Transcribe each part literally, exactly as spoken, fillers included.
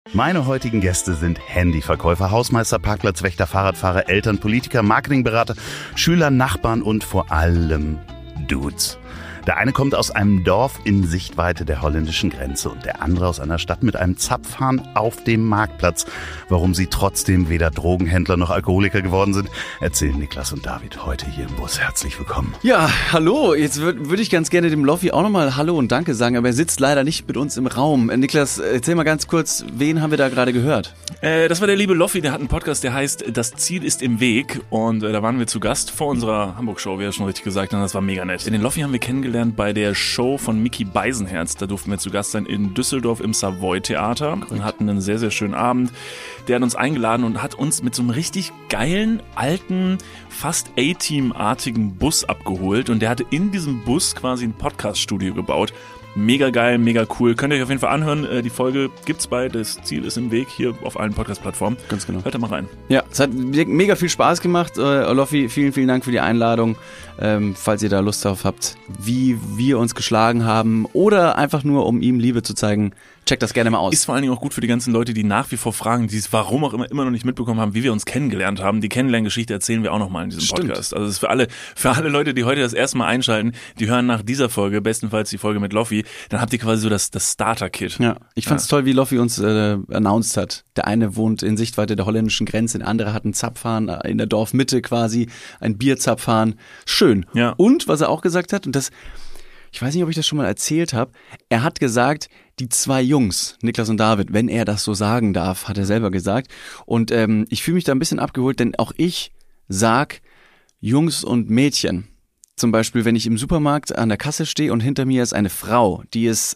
Meine heutigen Gäste sind Handyverkäufer, Hausmeister, Parkplatzwächter, Fahrradfahrer, Eltern, Politiker, Marketingberater, Schüler, Nachbarn und vor allem Dudes. Der eine kommt aus einem Dorf in Sichtweite der holländischen Grenze und der andere aus einer Stadt mit einem Zapfhahn auf dem Marktplatz. Warum sie trotzdem weder Drogenhändler noch Alkoholiker geworden sind, erzählen Niklas und David heute hier im Bus. Herzlich willkommen. Ja, hallo. Jetzt würde würd ich ganz gerne dem Loffi auch nochmal Hallo und Danke sagen, aber er sitzt leider nicht mit uns im Raum. Äh, Niklas, erzähl mal ganz kurz, wen haben wir da gerade gehört? Äh, das war der liebe Loffi, der hat einen Podcast, der heißt Das Ziel ist im Weg und äh, da waren wir zu Gast vor unserer Hamburg-Show, wie er schon richtig gesagt hat, das war mega nett. Den Loffi haben wir kennengelernt bei der Show von Micky Beisenherz. Da durften wir zu Gast sein in Düsseldorf im Savoy-Theater und hatten einen sehr, sehr schönen Abend. Der hat uns eingeladen und hat uns mit so einem richtig geilen, alten, fast A-Team-artigen Bus abgeholt und der hatte in diesem Bus quasi ein Podcast-Studio gebaut. Mega geil, mega cool. Könnt ihr euch auf jeden Fall anhören. Die Folge gibt's bei Das Ziel ist im Weg hier auf allen Podcast-Plattformen. Ganz genau. Hört da mal rein. Ja, es hat mega viel Spaß gemacht. Äh, Loffi, vielen, vielen Dank für die Einladung. Ähm, falls ihr da Lust drauf habt, wie wir uns geschlagen haben oder einfach nur, um ihm Liebe zu zeigen, checkt das gerne mal aus. Ist vor allen Dingen auch gut für die ganzen Leute, die nach wie vor fragen, die es warum auch immer immer noch nicht mitbekommen haben, wie wir uns kennengelernt haben. Die Kennenlerngeschichte erzählen wir auch nochmal in diesem Stimmt. Podcast. Also es ist für alle, für alle Leute, die heute das erste Mal einschalten, die hören nach dieser Folge, bestenfalls die Folge mit Loffi, dann habt ihr quasi so das, das Starter-Kit. Ja, ich fand's ja. toll, wie Loffi uns äh, announced hat. Der eine wohnt in Sichtweite der holländischen Grenze, der andere hat einen Zapfhahn in der Dorfmitte quasi, ein Bierzapfhahn. Schön. Ja. Und was er auch gesagt hat, und das, ich weiß nicht, ob ich das schon mal erzählt habe, er hat gesagt, die zwei Jungs, Niklas und David, wenn er das so sagen darf, hat er selber gesagt. Und ähm, ich fühle mich da ein bisschen abgeholt, denn auch ich sag Jungs und Mädchen. Zum Beispiel, wenn ich im Supermarkt an der Kasse stehe und hinter mir ist eine Frau, die ist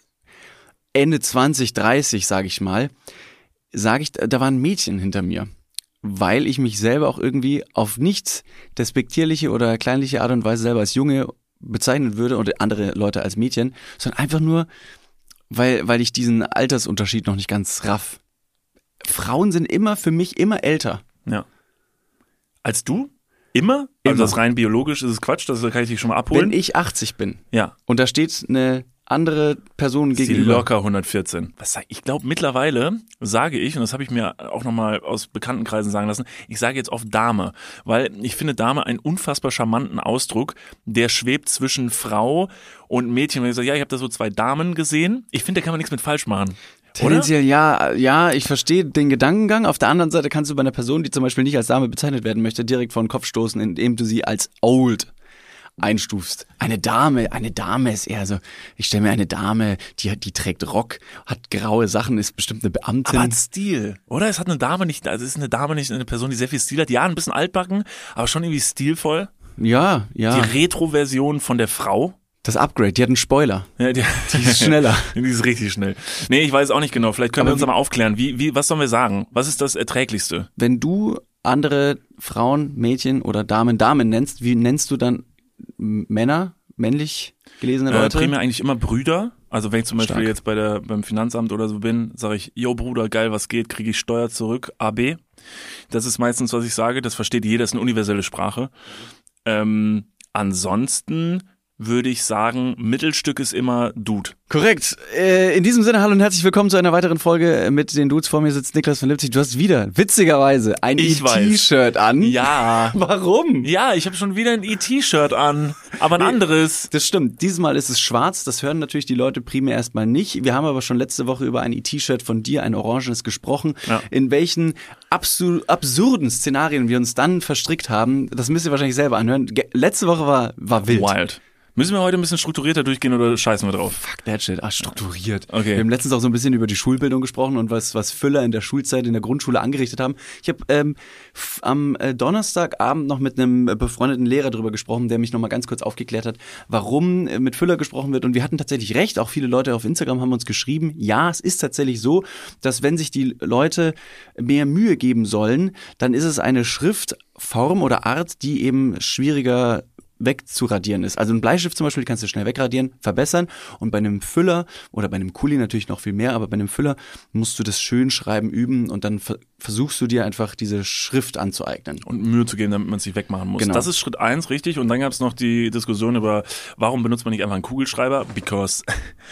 Ende zwanzig, dreißig, sage ich mal, sage ich, da war ein Mädchen hinter mir. Weil ich mich selber auch irgendwie auf nichts despektierliche oder kleinliche Art und Weise selber als Junge bezeichnen würde und andere Leute als Mädchen, sondern einfach nur, weil, weil ich diesen Altersunterschied noch nicht ganz raff. Frauen sind immer für mich immer älter. Ja. Als du? Immer? Immer. Also das rein biologisch ist es Quatsch, das kann ich dich schon mal abholen. Wenn ich achtzig bin ja. und da steht eine andere Person ist gegenüber. Die locker hundertvierzehn. Was sag ich? Ich glaube mittlerweile sage ich, und das habe ich mir auch nochmal aus Bekanntenkreisen sagen lassen, ich sage jetzt oft Dame, weil ich finde Dame einen unfassbar charmanten Ausdruck, der schwebt zwischen Frau und Mädchen. Wenn ich sage, ja, ich habe da so zwei Damen gesehen, ich finde, da kann man nichts mit falsch machen. Tendenziell ja, ja, ich verstehe den Gedankengang. Auf der anderen Seite kannst du bei einer Person, die zum Beispiel nicht als Dame bezeichnet werden möchte, direkt vor den Kopf stoßen, indem du sie als old einstufst. Eine Dame, eine Dame ist eher so, ich stelle mir eine Dame, die die trägt Rock, hat graue Sachen, ist bestimmt eine Beamtin. Aber hat Stil, oder? Es hat eine Dame nicht, also es ist eine Dame nicht eine Person, die sehr viel Stil hat. Ja, ein bisschen altbacken, aber schon irgendwie stilvoll. Ja, ja. Die Retro-Version von der Frau. Das Upgrade, die hat einen Spoiler. Ja, die, die ist schneller. Die ist richtig schnell. Nee, ich weiß auch nicht genau. Vielleicht können aber wir uns da mal aufklären. Wie, wie, was sollen wir sagen? Was ist das Erträglichste? Wenn du andere Frauen, Mädchen oder Damen, Damen nennst, wie nennst du dann Männer, männlich gelesene Leute? Äh, primär eigentlich immer Brüder. Also wenn ich zum Beispiel Stark. jetzt bei der beim Finanzamt oder so bin, sage ich, yo Bruder, geil, was geht, kriege ich Steuer zurück, A B. Das ist meistens, was ich sage. Das versteht jeder, das ist eine universelle Sprache. Ähm, ansonsten würde ich sagen, Mittelstück ist immer Dude. Korrekt. Äh, in diesem Sinne, hallo und herzlich willkommen zu einer weiteren Folge mit den Dudes. Vor mir sitzt Niklas von Lipzig. Du hast wieder, witzigerweise, ein E T-Shirt an. Ja. Warum? Ja, ich habe schon wieder ein E T-Shirt an, aber ein nee, anderes. Das stimmt. Dieses Mal ist es schwarz. Das hören natürlich die Leute primär erstmal nicht. Wir haben aber schon letzte Woche über ein E T-Shirt von dir, ein orangenes, gesprochen. Ja. In welchen absur- absurden Szenarien wir uns dann verstrickt haben, das müsst ihr wahrscheinlich selber anhören. Ge- letzte Woche war, war wild. Wild. Müssen wir heute ein bisschen strukturierter durchgehen oder scheißen wir drauf? Fuck that shit. Ach, strukturiert. Okay. Wir haben letztens auch so ein bisschen über die Schulbildung gesprochen und was was Füller in der Schulzeit in der Grundschule angerichtet haben. Ich habe ähm, f- am äh, Donnerstagabend noch mit einem äh, befreundeten Lehrer drüber gesprochen, der mich noch mal ganz kurz aufgeklärt hat, warum äh, mit Füller gesprochen wird. Und wir hatten tatsächlich recht. Auch viele Leute auf Instagram haben uns geschrieben, ja, es ist tatsächlich so, dass wenn sich die Leute mehr Mühe geben sollen, dann ist es eine Schriftform oder Art, die eben schwieriger wegzuradieren ist. Also ein Bleistift zum Beispiel kannst du schnell wegradieren, verbessern, und bei einem Füller oder bei einem Kuli natürlich noch viel mehr, aber bei einem Füller musst du das Schönschreiben üben und dann ver- versuchst du dir einfach diese Schrift anzueignen. Und Mühe zu geben, damit man es nicht wegmachen muss. Genau. Das ist Schritt eins, richtig. Und dann gab es noch die Diskussion über, warum benutzt man nicht einfach einen Kugelschreiber? Because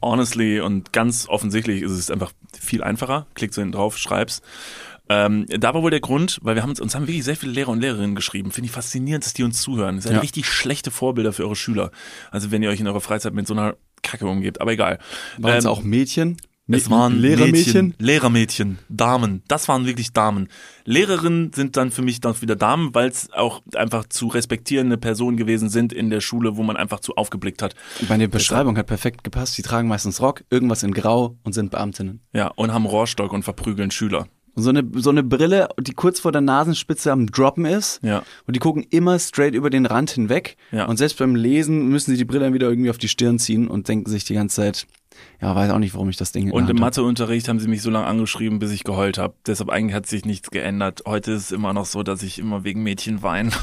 honestly und ganz offensichtlich ist es einfach viel einfacher. Klickst du hinten drauf, schreibst. Ähm, da war wohl der Grund, weil wir haben uns, uns haben wirklich sehr viele Lehrer und Lehrerinnen geschrieben. Finde ich faszinierend, dass die uns zuhören. Ihr seid Ja. richtig schlechte Vorbilder für eure Schüler. Also wenn ihr euch in eurer Freizeit mit so einer Kacke umgebt. Aber egal. Waren es Ähm, auch Mädchen? Es waren Lehrermädchen? Mädchen, Lehrermädchen, Damen. Das waren wirklich Damen. Lehrerinnen sind dann für mich dann wieder Damen, weil es auch einfach zu respektierende Personen gewesen sind in der Schule, wo man einfach zu aufgeblickt hat. Meine Beschreibung hat perfekt gepasst. Die tragen meistens Rock, irgendwas in Grau und sind Beamtinnen. Ja, und haben Rohrstock und verprügeln Schüler. Und so eine, so eine Brille, die kurz vor der Nasenspitze am Droppen ist. Ja. Und die gucken immer straight über den Rand hinweg. Ja. Und selbst beim Lesen müssen sie die Brille dann wieder irgendwie auf die Stirn ziehen und denken sich die ganze Zeit, ja, weiß auch nicht, warum ich das Ding in der Und im Hand hab. Matheunterricht haben sie mich so lange angeschrieben, bis ich geheult habe. Deshalb eigentlich hat sich nichts geändert. Heute ist es immer noch so, dass ich immer wegen Mädchen weine.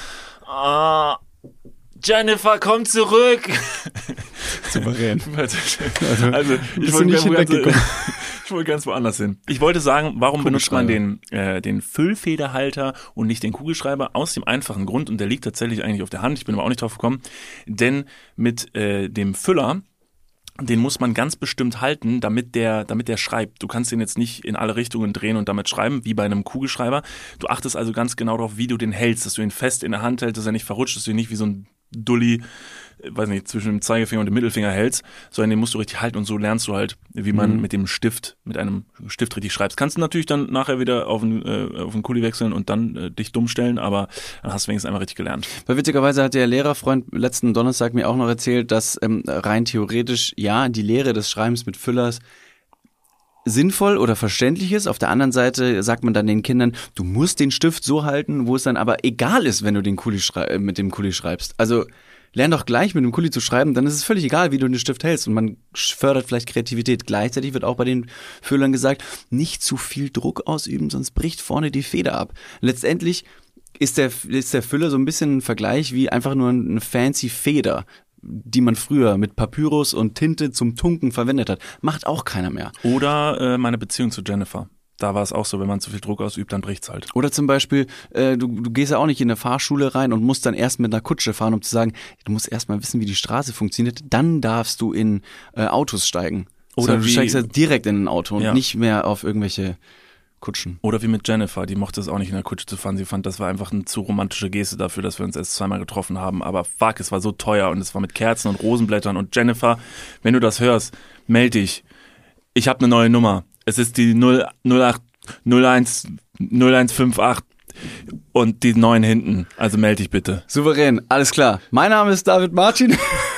Ah, Jennifer, komm zurück! Souverän. Also, ich bist du wollte nicht ganz, hinweggekommen. ich wollte ganz woanders hin. Ich wollte sagen, warum benutzt man den, äh, den Füllfederhalter und nicht den Kugelschreiber? Aus dem einfachen Grund, und der liegt tatsächlich eigentlich auf der Hand, ich bin aber auch nicht drauf gekommen, denn mit äh, dem Füller, den muss man ganz bestimmt halten, damit der, damit der schreibt. Du kannst den jetzt nicht in alle Richtungen drehen und damit schreiben, wie bei einem Kugelschreiber. Du achtest also ganz genau darauf, wie du den hältst, dass du ihn fest in der Hand hältst, dass er nicht verrutscht, dass du ihn nicht wie so ein Dulli, weiß nicht, zwischen dem Zeigefinger und dem Mittelfinger hältst, sondern den musst du richtig halten und so lernst du halt, wie man Mhm. mit dem Stift, mit einem Stift richtig schreibst. Kannst du natürlich dann nachher wieder auf den, äh, auf den Kuli wechseln und dann äh, dich dumm stellen, aber dann hast du wenigstens einmal richtig gelernt. Weil witzigerweise hat der Lehrerfreund letzten Donnerstag mir auch noch erzählt, dass ähm, rein theoretisch, ja, die Lehre des Schreibens mit Füllers sinnvoll oder verständlich ist. Auf der anderen Seite sagt man dann den Kindern, du musst den Stift so halten, wo es dann aber egal ist, wenn du den Kuli schrei- äh, mit dem Kuli schreibst. Also lern doch gleich mit dem Kuli zu schreiben, dann ist es völlig egal, wie du den Stift hältst und man fördert vielleicht Kreativität. Gleichzeitig wird auch bei den Füllern gesagt, nicht zu viel Druck ausüben, sonst bricht vorne die Feder ab. Letztendlich ist der, ist der Füller so ein bisschen ein Vergleich wie einfach nur eine fancy Feder, die man früher mit Papyrus und Tinte zum Tunken verwendet hat. Macht auch keiner mehr. Oder äh, meine Beziehung zu Jennifer. Da war es auch so, wenn man zu viel Druck ausübt, dann bricht's halt. Oder zum Beispiel, äh, du, du gehst ja auch nicht in eine Fahrschule rein und musst dann erst mit einer Kutsche fahren, um zu sagen, du musst erst mal wissen, wie die Straße funktioniert, dann darfst du in äh, Autos steigen. Oder Sondern du wie- steigst ja direkt in ein Auto und Ja. nicht mehr auf irgendwelche Kutschen. Oder wie mit Jennifer, die mochte es auch nicht in der Kutsche zu fahren. Sie fand, das war einfach eine zu romantische Geste dafür, dass wir uns erst zweimal getroffen haben. Aber fuck, es war so teuer und es war mit Kerzen und Rosenblättern. Und Jennifer, wenn du das hörst, meld dich. Ich habe eine neue Nummer. Es ist die null acht null eins null eins fünf acht und die neun hinten. Also meld dich bitte. Souverän, alles klar. Mein Name ist David Martin.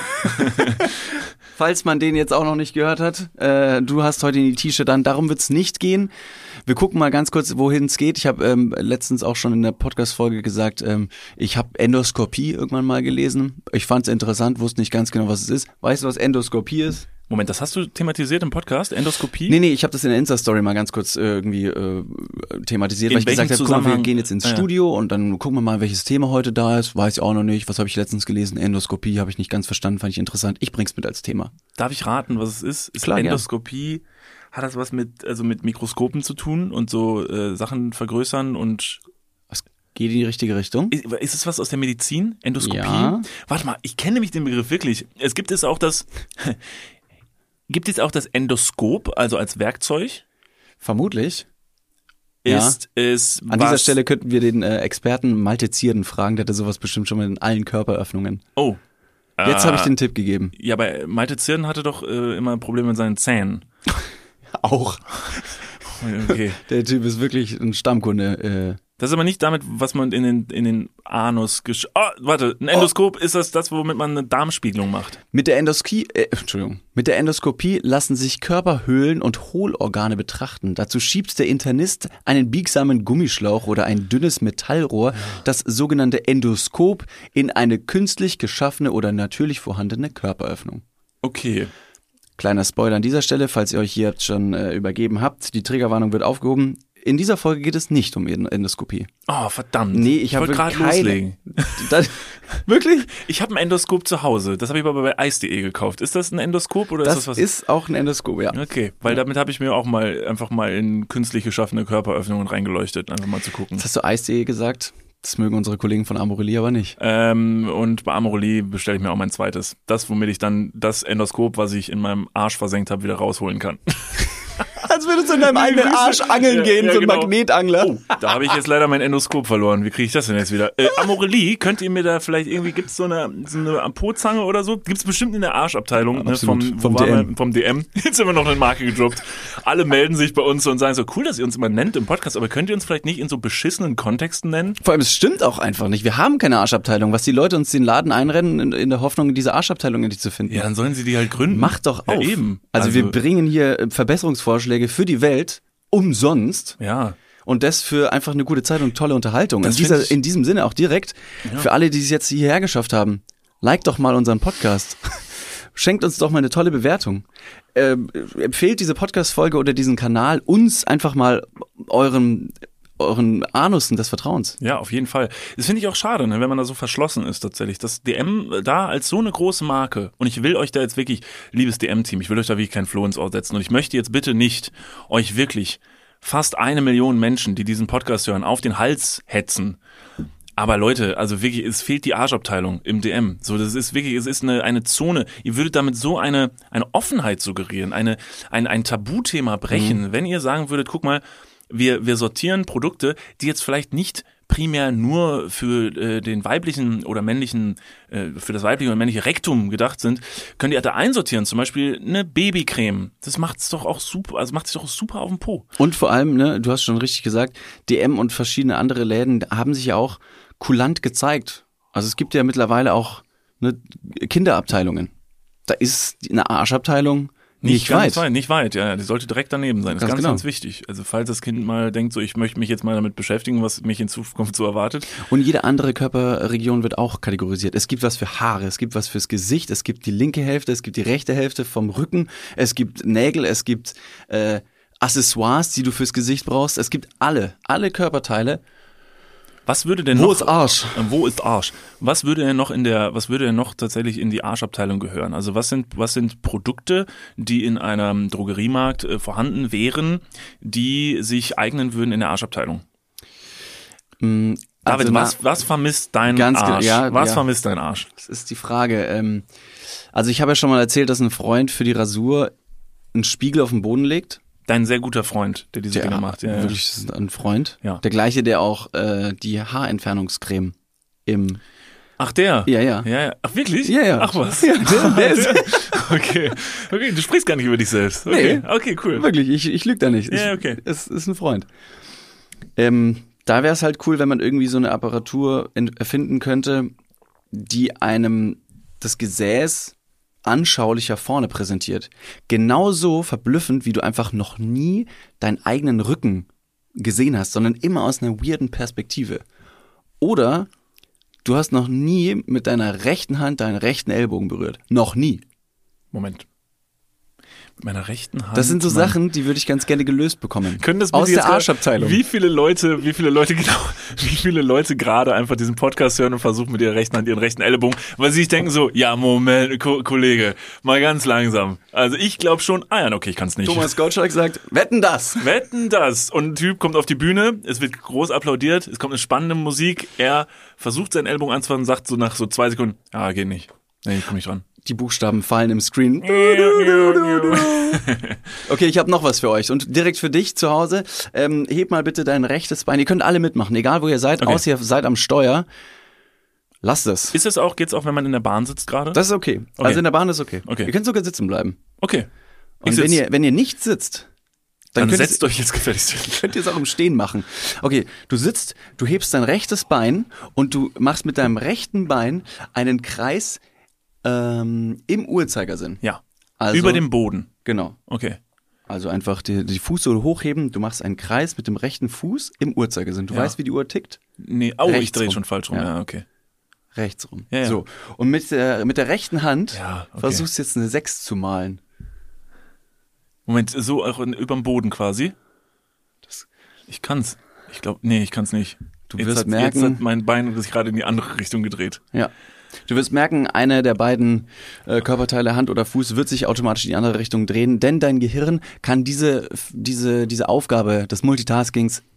Falls man den jetzt auch noch nicht gehört hat, äh, du hast heute die T-Shirt an, darum wird's nicht gehen. Wir gucken mal ganz kurz, wohin es geht. Ich habe ähm, letztens auch schon in der Podcast-Folge gesagt, ähm, ich habe Endoskopie irgendwann mal gelesen. Ich fand's interessant, wusste nicht ganz genau, was es ist. Weißt du, was Endoskopie ist? Moment, das hast du thematisiert im Podcast? Endoskopie? Nee, nee, ich habe das in der Insta-Story mal ganz kurz äh, irgendwie äh, thematisiert, In weil ich gesagt welchem habe, guck mal, wir Zusammenhang? gehen jetzt ins Ah, ja. Studio und dann gucken wir mal, welches Thema heute da ist. Weiß ich auch noch nicht. Was habe ich letztens gelesen? Endoskopie habe ich nicht ganz verstanden, fand ich interessant. Ich bring's mit als Thema. Darf ich raten, was es ist? Ist Klar, Endoskopie, hat das was mit, also mit Mikroskopen zu tun und so äh, Sachen vergrößern und Was geht in die richtige Richtung? Ist, ist es was aus der Medizin? Endoskopie? Ja. Warte mal, ich kenne nämlich den Begriff wirklich. Es gibt es auch das, gibt es auch das Endoskop, also als Werkzeug? Vermutlich. Ja. Ist es An was, dieser Stelle könnten wir den äh, Experten Malte Zierden fragen, der hatte sowas bestimmt schon mal in allen Körperöffnungen. Oh. Jetzt äh, habe ich den Tipp gegeben. Ja, aber Malte Zierden hatte doch äh, immer Probleme mit seinen Zähnen. Auch. Okay. Der Typ ist wirklich ein Stammkunde. Äh, Das ist aber nicht damit, was man in den, in den Anus gesch... Oh, warte, ein Endoskop ist das das, womit man eine Darmspiegelung macht. Mit der Endoskopie, äh, Entschuldigung, mit der Endoskopie lassen sich Körperhöhlen und Hohlorgane betrachten. Dazu schiebt der Internist einen biegsamen Gummischlauch oder ein dünnes Metallrohr, das sogenannte Endoskop, in eine künstlich geschaffene oder natürlich vorhandene Körperöffnung. Okay. Kleiner Spoiler an dieser Stelle, falls ihr euch hier jetzt schon äh, übergeben habt, die Triggerwarnung wird aufgehoben. In dieser Folge geht es nicht um Endoskopie. Oh, verdammt. Nee, ich habe wollte gerade keine- loslegen. Das, wirklich? Ich habe ein Endoskop zu Hause. Das habe ich aber bei eis punkt de gekauft. Ist das ein Endoskop oder Das ist das was? ist auch ein Endoskop, ja. Okay, weil damit habe ich mir auch mal einfach mal in künstlich geschaffene Körperöffnungen reingeleuchtet, einfach mal zu gucken. Jetzt hast du eis punkt de gesagt. Das mögen unsere Kollegen von Amorelie aber nicht. Ähm, und bei Amorelie bestelle ich mir auch mein zweites. Das, womit ich dann das Endoskop, was ich in meinem Arsch versenkt habe, wieder rausholen kann. Als würdest du in deinem eigenen Arsch angeln ja, gehen, ja, so ein genau. Magnetangler. Oh, da habe ich jetzt leider mein Endoskop verloren. Wie kriege ich das denn jetzt wieder? Äh, Amorelie, könnt ihr mir da vielleicht irgendwie, gibt es so eine, so eine Po-Zange oder so? Gibt es bestimmt in der Arschabteilung ne, vom, vom wo D waren M. Wir? vom D M. Jetzt haben wir noch eine Marke gedroppt. Alle melden sich bei uns und sagen so, cool, dass ihr uns immer nennt im Podcast, aber könnt ihr uns vielleicht nicht in so beschissenen Kontexten nennen? Vor allem, es stimmt auch einfach nicht. Wir haben keine Arschabteilung. Was die Leute uns den Laden einrennen, in, in der Hoffnung, diese Arschabteilung endlich zu finden. Ja, dann sollen sie die halt gründen. Macht doch auf. Ja, eben. Also, Also- wir bringen hier äh, Verbesserungsvorschläge für die Welt umsonst. Ja. Und das für einfach eine gute Zeit und tolle Unterhaltung. Das in, dieser, find ich- in diesem Sinne auch direkt für alle, die es jetzt hierher geschafft haben. Like doch mal unseren Podcast. Schenkt uns doch mal eine tolle Bewertung. Ähm, empfehlt diese Podcast-Folge oder diesen Kanal uns einfach mal euren, euren Anussen des Vertrauens. Ja, auf jeden Fall. Das finde ich auch schade, ne, wenn man da so verschlossen ist tatsächlich. Das D M da als so eine große Marke, und ich will euch da jetzt wirklich, liebes D M-Team, ich will euch da wirklich kein Floh ins Ohr setzen und ich möchte jetzt bitte nicht euch wirklich fast eine Million Menschen, die diesen Podcast hören, auf den Hals hetzen. Aber Leute, also wirklich, es fehlt die Arschabteilung im D M. So, das ist wirklich, es ist eine, eine Zone. Ihr würdet damit so eine, eine Offenheit suggerieren, eine, ein, ein Tabuthema brechen, mhm. wenn ihr sagen würdet, guck mal, wir, wir sortieren Produkte, die jetzt vielleicht nicht primär nur für äh, den weiblichen oder männlichen, äh, für das weibliche oder männliche Rektum gedacht sind, könnt ihr da einsortieren. Zum Beispiel eine Babycreme. Das macht's doch auch super, also macht sich doch super auf den Po. Und vor allem, ne, du hast schon richtig gesagt, D M und verschiedene andere Läden haben sich ja auch kulant gezeigt. Also es gibt ja mittlerweile auch ne, Kinderabteilungen. Da ist eine Arschabteilung nicht, nicht ganz weit. weit. Nicht weit, ja, die sollte direkt daneben sein. Das ist ganz, genau. ganz wichtig. Also falls das Kind mal denkt, so ich möchte mich jetzt mal damit beschäftigen, was mich in Zukunft so erwartet. Und jede andere Körperregion wird auch kategorisiert. Es gibt was für Haare, es gibt was fürs Gesicht, es gibt die linke Hälfte, es gibt die rechte Hälfte vom Rücken, es gibt Nägel, es gibt äh, Accessoires, die du fürs Gesicht brauchst. Es gibt alle, alle Körperteile. Was würde denn Wo noch, ist Arsch? Äh, wo ist Arsch? Was würde denn noch in der, was würde denn noch tatsächlich in die Arschabteilung gehören? Also was sind, was sind Produkte, die in einem Drogeriemarkt äh, vorhanden wären, die sich eignen würden in der Arschabteilung? Mm, David, also was, was vermisst dein ganz ge- Arsch? ja, was ja. vermisst dein Arsch? Das ist die Frage. Ähm, also ich habe ja schon mal erzählt, dass ein Freund für die Rasur einen Spiegel auf den Boden legt. Dein sehr guter Freund, der diese Der Dinge macht. Ja, ja. wirklich das ist ein Freund. Ja. Der gleiche, der auch äh, die Haarentfernungscreme im Ach, der? Ja, ja. ja, ja. Ach, wirklich? Ja, ja. Ach, was? Ja, der, der ist okay. Okay, du sprichst gar nicht über dich selbst. Okay, Nee. okay, cool. wirklich, ich, ich lüge da nicht. Ja, okay. Es ist ein Freund. Ähm, da wäre es halt cool, wenn man irgendwie so eine Apparatur ent- erfinden könnte, die einem das Gesäß anschaulicher vorne präsentiert. Genauso verblüffend, wie du einfach noch nie deinen eigenen Rücken gesehen hast, sondern immer aus einer weirden Perspektive. Oder du hast noch nie mit deiner rechten Hand deinen rechten Ellbogen berührt. Noch nie. Moment. Mit meiner rechten Hand. Das sind so mein- Sachen, die würde ich ganz gerne gelöst bekommen. Können das aus bitte der jetzt grad- Arschabteilung. Wie viele Leute, wie viele Leute genau, wie viele Leute gerade einfach diesen Podcast hören und versuchen mit ihrer rechten Hand ihren rechten Ellbogen, weil sie sich denken so, ja Moment, Ko- Kollege, mal ganz langsam. Also ich glaube schon, ah ja, okay, ich kann es nicht. Thomas Gottschalk sagt, wetten das. Wetten das. Und ein Typ kommt auf die Bühne, es wird groß applaudiert, es kommt eine spannende Musik, er versucht seinen Ellbogen anzufassen und sagt so nach so zwei Sekunden, ja, geht nicht. Nee, ich komm nicht dran. Die Buchstaben fallen im Screen. Okay, ich habe noch was für euch und direkt für dich zu Hause. Ähm, heb mal bitte dein rechtes Bein. Ihr könnt alle mitmachen, egal wo ihr seid, Okay. außer ihr seid am Steuer. Lasst es. Ist es auch, geht's auch, wenn man in der Bahn sitzt gerade? Das ist okay. Okay. Also in der Bahn ist okay. Okay. Ihr könnt sogar sitzen bleiben. Okay. Ich Und wenn sitz. ihr, wenn ihr nicht sitzt, dann, Dann könnt setzt ihr, euch jetzt gefälligst hin. könnt ihr es auch im Stehen machen. Okay, du sitzt, du hebst dein rechtes Bein und du machst mit deinem rechten Bein einen Kreis ähm, im Uhrzeigersinn. Ja. Also, Über dem Boden. Genau. Okay. Also einfach die, die Fußsohle hochheben, du machst einen Kreis mit dem rechten Fuß im Uhrzeigersinn. Du Ja. weißt, wie die Uhr tickt? Nee, oh, ich Rechts drehe rum. schon falsch rum. Ja. Ja, okay. Rechts rum. Ja, ja. So. Und mit der, mit der rechten Hand Ja, okay. versuchst du jetzt eine sechs zu malen. Moment, so auch in, überm Boden quasi? Das, ich kann's. Ich glaube, nee, ich kann's nicht. Du jetzt wirst hat, merken- Jetzt hat mein Bein sich gerade in die andere Richtung gedreht. Ja. Du wirst merken, eine der beiden äh, Körperteile, Hand oder Fuß, wird sich automatisch in die andere Richtung drehen, denn dein Gehirn kann diese, diese, diese Aufgabe des Multitaskings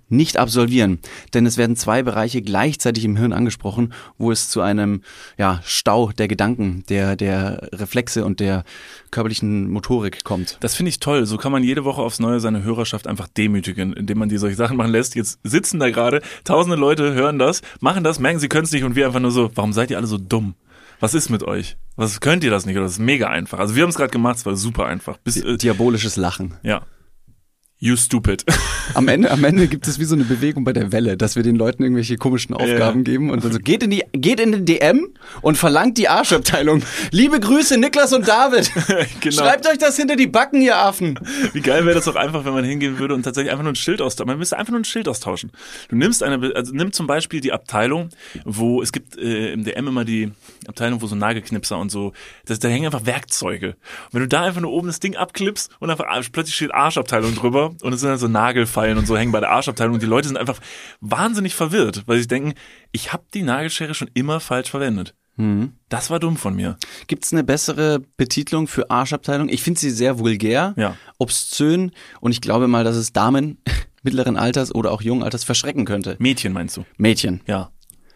nicht absolvieren, denn es werden zwei Bereiche gleichzeitig im Hirn angesprochen, wo es zu einem ja, Stau der Gedanken, der, der Reflexe und der körperlichen Motorik kommt. Das finde ich toll. So kann man jede Woche aufs Neue seine Hörerschaft einfach demütigen, indem man die solche Sachen machen lässt. Jetzt sitzen da gerade tausende Leute, hören das, machen das, merken, sie können es nicht und wir einfach nur so, warum seid ihr alle so dumm? Was ist mit euch? Was könnt ihr das nicht? Oder das ist mega einfach. Also wir haben es gerade gemacht, es war super einfach. Bis, Di- Diabolisches Lachen. Ja. You stupid. Am Ende, am Ende gibt es wie so eine Bewegung bei der Welle, dass wir den Leuten irgendwelche komischen Aufgaben ja. geben und dann so, geht in die, geht in den D M und verlangt die Arschabteilung. Liebe Grüße, Niklas und David. Genau. Schreibt euch das hinter die Backen, ihr Affen. Wie geil wäre das auch einfach, wenn man hingehen würde und tatsächlich einfach nur ein Schild austauschen. Man müsste einfach nur ein Schild austauschen. Du nimmst eine, also nimm zum Beispiel die Abteilung, wo es gibt äh, im D M immer die Abteilung, wo so Nagelknipser und so, das, da hängen einfach Werkzeuge. Und wenn du da einfach nur oben das Ding abklippst und einfach plötzlich steht Arschabteilung drüber, und es sind halt so Nagelfeilen und so hängen bei der Arschabteilung und die Leute sind einfach wahnsinnig verwirrt, weil sie denken, ich habe die Nagelschere schon immer falsch verwendet. Mhm. Das war dumm von mir. Gibt's eine bessere Betitlung für Arschabteilung? Ich finde sie sehr vulgär, ja. obszön und ich glaube mal, dass es Damen mittleren Alters oder auch jungen Alters verschrecken könnte. Mädchen meinst du? Mädchen. Ja.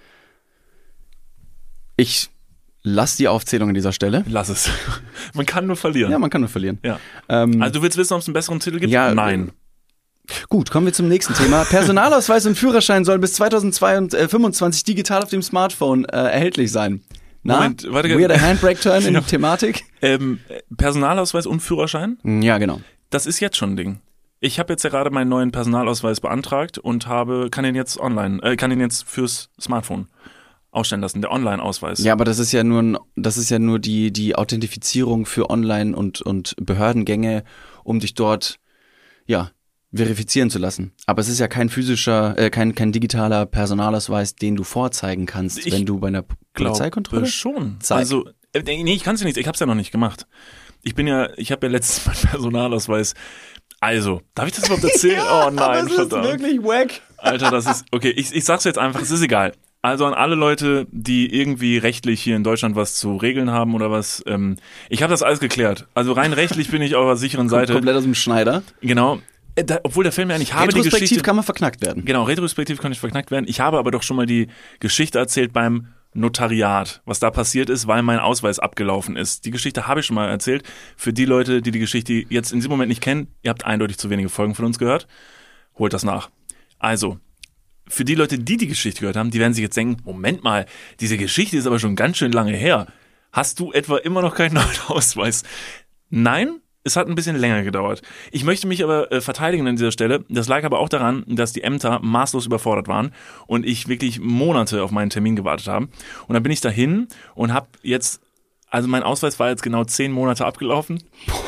Ich lass die Aufzählung an dieser Stelle. Lass es. Man kann nur verlieren. Ja, man kann nur verlieren. Ja. Ähm, also du willst wissen, ob es einen besseren Titel gibt? Ja, nein. Gut, kommen wir zum nächsten Thema. Personalausweis und Führerschein sollen bis zweitausendfünfundzwanzig digital auf dem Smartphone äh, erhältlich sein. Na, Moment, warte, weirder Handbrake-Turn in ja. Thematik. Ähm, Personalausweis und Führerschein? Ja, genau. Das ist jetzt schon ein Ding. Ich habe jetzt ja gerade meinen neuen Personalausweis beantragt und habe kann den jetzt online, äh, kann den jetzt fürs Smartphone ausstellen lassen, der Online-Ausweis. Ja, aber das ist ja nur, ein, das ist ja nur die, die Authentifizierung für Online- und, und Behördengänge, um dich dort, ja, verifizieren zu lassen. Aber es ist ja kein physischer, äh, kein, kein digitaler Personalausweis, den du vorzeigen kannst, ich wenn du bei einer Polizeikontrolle schon. Zeig. Also, äh, nee, ich kann es ja nicht, ich hab's ja noch nicht gemacht. Ich bin ja, ich habe ja letztens meinen Personalausweis. Also, darf ich das überhaupt erzählen? Ja, oh nein, das verdammt. ist wirklich wack. Alter, das ist, okay, ich, ich sag's jetzt einfach, es ist egal. Also an alle Leute, die irgendwie rechtlich hier in Deutschland was zu regeln haben oder was, ähm, ich habe das alles geklärt. Also rein rechtlich bin ich auf der sicheren Seite. Komplett aus dem Schneider. Genau. Äh, da, obwohl der Film ja nicht, ich habe die Geschichte... Retrospektiv kann man verknackt werden. Genau, retrospektiv kann ich verknackt werden. Ich habe aber doch schon mal die Geschichte erzählt beim Notariat, was da passiert ist, weil mein Ausweis abgelaufen ist. Die Geschichte habe ich schon mal erzählt. Für die Leute, die die Geschichte jetzt in diesem Moment nicht kennen, ihr habt eindeutig zu wenige Folgen von uns gehört. Holt das nach. Also... Für die Leute, die die Geschichte gehört haben, die werden sich jetzt denken, Moment mal, diese Geschichte ist aber schon ganz schön lange her. Hast du etwa immer noch keinen neuen Ausweis? Nein, es hat ein bisschen länger gedauert. Ich möchte mich aber äh, verteidigen an dieser Stelle. Das lag aber auch daran, dass die Ämter maßlos überfordert waren und ich wirklich Monate auf meinen Termin gewartet habe. Und dann bin ich dahin und habe jetzt, also mein Ausweis war jetzt genau zehn Monate abgelaufen.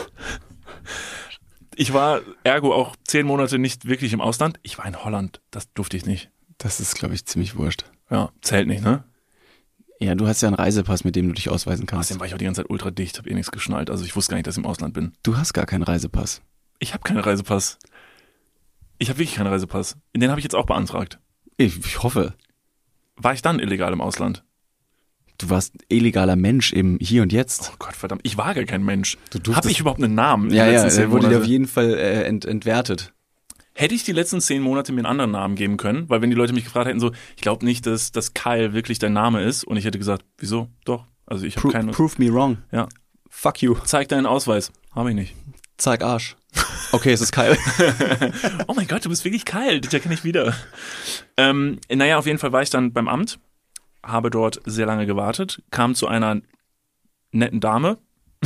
Ich war ergo auch zehn Monate nicht wirklich im Ausland. Ich war in Holland, das durfte ich nicht. Das ist, glaube ich, ziemlich wurscht. Ja, zählt nicht, ne? Ja, du hast ja einen Reisepass, mit dem du dich ausweisen kannst. Außerdem war ich auch die ganze Zeit ultra dicht, hab eh nichts geschnallt. Also ich wusste gar nicht, dass ich im Ausland bin. Du hast gar keinen Reisepass. Ich habe keinen Reisepass. Ich habe wirklich keinen Reisepass. Den habe ich jetzt auch beantragt. Ich, ich hoffe. War ich dann illegal im Ausland? Du warst illegaler Mensch im Hier und Jetzt. Oh Gott, verdammt. Ich war gar kein Mensch. Du Habe ich überhaupt einen Namen? Ja, ja, er wurde dir auf jeden Fall äh, ent, entwertet. Hätte ich die letzten zehn Monate mir einen anderen Namen geben können, weil wenn die Leute mich gefragt hätten, so, ich glaube nicht, dass das Kyle wirklich dein Name ist und ich hätte gesagt, wieso? Doch. Also ich habe Pro- keine. Prove me wrong. Ja. Fuck you. Zeig deinen Ausweis. Habe ich nicht. Zeig Arsch. Okay, es ist Kyle. Oh mein Gott, du bist wirklich Kyle. Dich erkenne ich wieder. Ähm, naja, auf jeden Fall war ich dann beim Amt, habe dort sehr lange gewartet, kam zu einer netten Dame.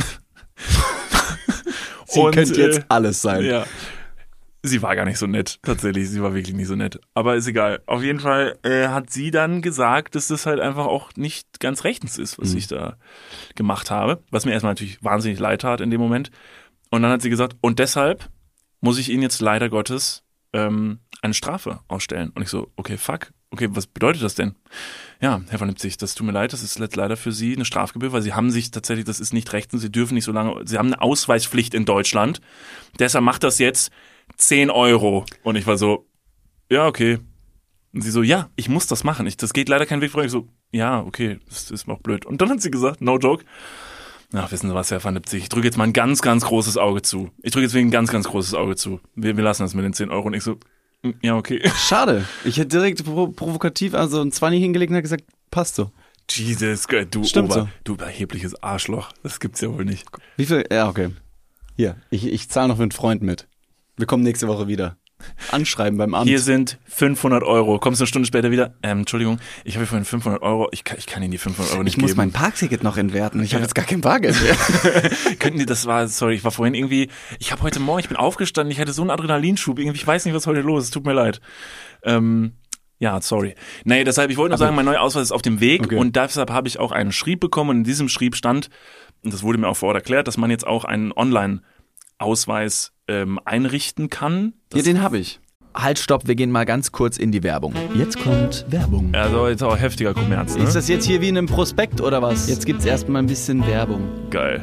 Sie und, könnte jetzt äh, alles sein. Ja. Sie war gar nicht so nett, tatsächlich. Sie war wirklich nicht so nett. Aber ist egal. Auf jeden Fall äh, hat sie dann gesagt, dass das halt einfach auch nicht ganz rechtens ist, was mhm. ich da gemacht habe. Was mir erstmal natürlich wahnsinnig leid tat in dem Moment. Und dann hat sie gesagt, und deshalb muss ich Ihnen jetzt leider Gottes ähm, eine Strafe ausstellen. Und ich so, okay, fuck. Okay, was bedeutet das denn? Ja, Herr von Lipzig, das tut mir leid, das ist jetzt leider für Sie eine Strafgebühr, weil Sie haben sich tatsächlich, das ist nicht rechtens, Sie dürfen nicht so lange, Sie haben eine Ausweispflicht in Deutschland. Deshalb macht das jetzt zehn Euro. Und ich war so, ja, okay. Und sie so, ja, ich muss das machen. Ich, das geht leider kein Weg vor. Ich so, ja, okay, das ist auch blöd. Und dann hat sie gesagt, no joke. Ach, wissen Sie was, Herr van Lipzig, ich drücke jetzt mal ein ganz, ganz großes Auge zu. Ich drücke jetzt wirklich ein ganz, ganz großes Auge zu. Wir, wir lassen das mit den zehn Euro. Und ich so, Ja, okay. Schade. Ich hätte direkt pro- provokativ also ein Zwanni hingelegt und hat gesagt, passt so. Jesus, du, Stimmt Ober, so. du überhebliches Arschloch. Das gibt's ja wohl nicht. Wie viel? Ja, okay. Hier, ich, ich zahle noch für einen Freund mit. Wir kommen nächste Woche wieder. Anschreiben beim Amt. Hier sind fünfhundert Euro. Kommst du eine Stunde später wieder? Ähm, Entschuldigung, ich habe hier vorhin fünfhundert Euro. Ich kann, ich kann Ihnen die fünfhundert Euro nicht ich geben. muss mein Parkticket noch entwerten. Ich habe jetzt gar kein Bargeld mehr. Könnten die, das war, sorry, ich war vorhin irgendwie, ich habe heute Morgen, ich bin aufgestanden, ich hatte so einen Adrenalinschub, irgendwie, ich weiß nicht, was heute los ist, tut mir leid. Ähm, ja, sorry. Nee, deshalb, ich wollte nur Also, sagen, mein neuer Ausweis ist auf dem Weg okay. und deshalb habe ich auch einen Schrieb bekommen und in diesem Schrieb stand, und das wurde mir auch vor Ort erklärt, dass man jetzt auch einen Online-Ausweis ähm, einrichten kann. Ja, den habe ich. Halt, stopp, wir gehen mal ganz kurz in die Werbung. Jetzt kommt Werbung. Also jetzt auch heftiger Kommerz, ne? Ist das jetzt hier wie in einem Prospekt oder was? Jetzt gibt's erstmal ein bisschen Werbung. Geil.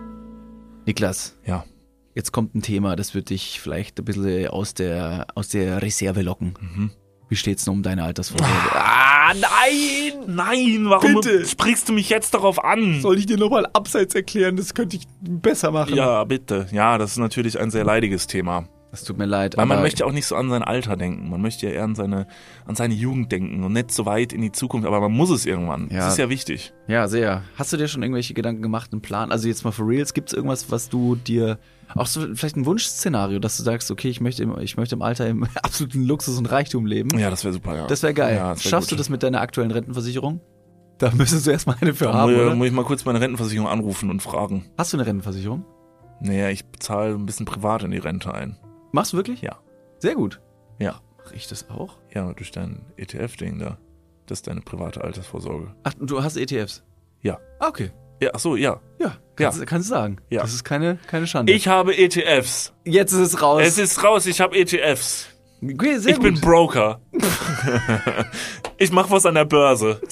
Niklas, Ja. jetzt kommt ein Thema, das wird dich vielleicht ein bisschen aus der, aus der Reserve locken. Mhm. Wie steht's denn um deine Altersvorsorge? Ah, nein! Nein, warum Bitte. sprichst du mich jetzt darauf an? Soll ich dir nochmal abseits erklären? Das könnte ich besser machen. Ja, bitte. Ja, das ist natürlich ein sehr leidiges Thema. Das tut mir leid. Weil man aber möchte auch nicht so an sein Alter denken. Man möchte ja eher an seine, an seine Jugend denken und nicht so weit in die Zukunft. Aber man muss es irgendwann. Ja. Das ist ja wichtig. Ja, sehr. Hast du dir schon irgendwelche Gedanken gemacht, einen Plan? Also jetzt mal for reals, gibt es irgendwas, was du dir, auch so vielleicht ein Wunschszenario, dass du sagst, okay, ich möchte im, ich möchte im Alter im absoluten Luxus und Reichtum leben? Ja, das wäre super, ja. Das wäre geil. Ja, das wär Schaffst gut. du das mit deiner aktuellen Rentenversicherung? Da müsstest du erstmal eine für Da haben, muss, oder? muss ich mal kurz meine Rentenversicherung anrufen und fragen. Hast du eine Rentenversicherung? Naja, ich bezahle ein bisschen privat in die Rente ein. Machst du wirklich? Ja. Sehr gut. Ja. Mach ich das auch? Ja, durch dein E T F-Ding da. Das ist deine private Altersvorsorge. Ach, du hast E T Fs? Ja. Ah, okay. Ja, ach so, ja. Ja, kannst, Ja. kannst du sagen. Ja. Das ist keine, keine Schande. Ich habe E T Fs. Jetzt ist es raus. Es ist raus, ich habe E T Fs. okay, sehr Ich gut. bin Broker. Ich mach was an der Börse.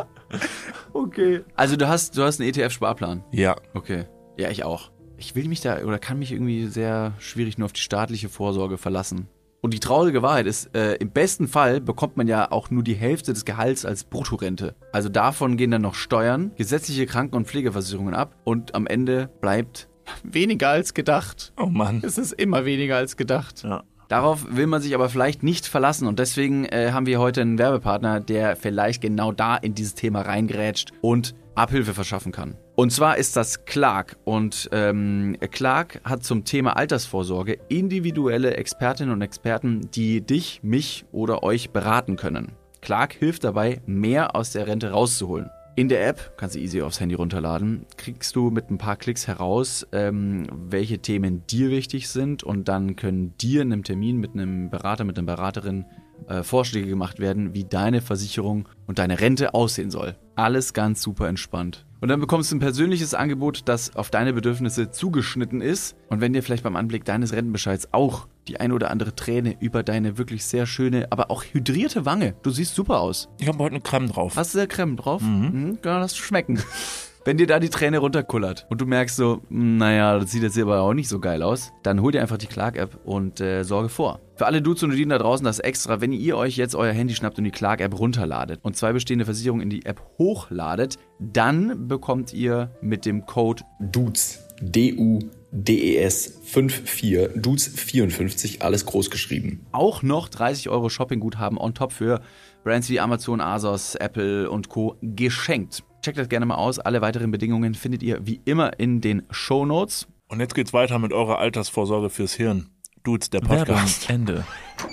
Okay. Also du hast, du hast einen E T F-Sparplan. Ja. Okay. Ja, ich auch. Ich will mich da oder kann mich irgendwie sehr schwierig nur auf die staatliche Vorsorge verlassen. Und die traurige Wahrheit ist, äh, im besten Fall bekommt man ja auch nur die Hälfte des Gehalts als Bruttorente. Also davon gehen dann noch Steuern, gesetzliche Kranken- und Pflegeversicherungen ab und am Ende bleibt weniger als gedacht. Oh Mann. Es ist immer weniger als gedacht. Ja. Darauf will man sich aber vielleicht nicht verlassen und deswegen äh, haben wir heute einen Werbepartner, der vielleicht genau da in dieses Thema reingrätscht und Abhilfe verschaffen kann. Und zwar ist das Clark und ähm, Clark hat zum Thema Altersvorsorge individuelle Expertinnen und Experten, die dich, mich oder euch beraten können. Clark hilft dabei, mehr aus der Rente rauszuholen. In der App, kannst du easy aufs Handy runterladen, kriegst du mit ein paar Klicks heraus, ähm, welche Themen dir wichtig sind und dann können dir in einem Termin mit einem Berater, mit einer Beraterin äh, Vorschläge gemacht werden, wie deine Versicherung und deine Rente aussehen soll. Alles ganz super entspannt. Und dann bekommst du ein persönliches Angebot, das auf deine Bedürfnisse zugeschnitten ist. Und wenn dir vielleicht beim Anblick deines Rentenbescheids auch die ein oder andere Träne über deine wirklich sehr schöne, aber auch hydrierte Wange, du siehst super aus. Ich habe heute eine Creme drauf. Hast du da Creme drauf? Mhm. Kann das schmecken. Wenn dir da die Träne runterkullert und du merkst so, "Hm, naja, das sieht jetzt hier aber auch nicht so geil aus, dann hol dir einfach die Clark-App und äh, sorge vor. Für alle Dudes und Dudinen da draußen das extra, wenn ihr euch jetzt euer Handy schnappt und die Clark-App runterladet und zwei bestehende Versicherungen in die App hochladet, dann bekommt ihr mit dem Code Dudes, D U D E S vierundfünfzig, Dudes vierundfünfzig, alles groß geschrieben. auch noch dreißig Euro Shoppingguthaben on top für Brands wie Amazon, Asos, Apple und Co. geschenkt. Checkt das gerne mal aus. Alle weiteren Bedingungen findet ihr wie immer in den Shownotes. Und jetzt geht's weiter mit eurer Altersvorsorge fürs Hirn. Dudes, der Podcast. Ende.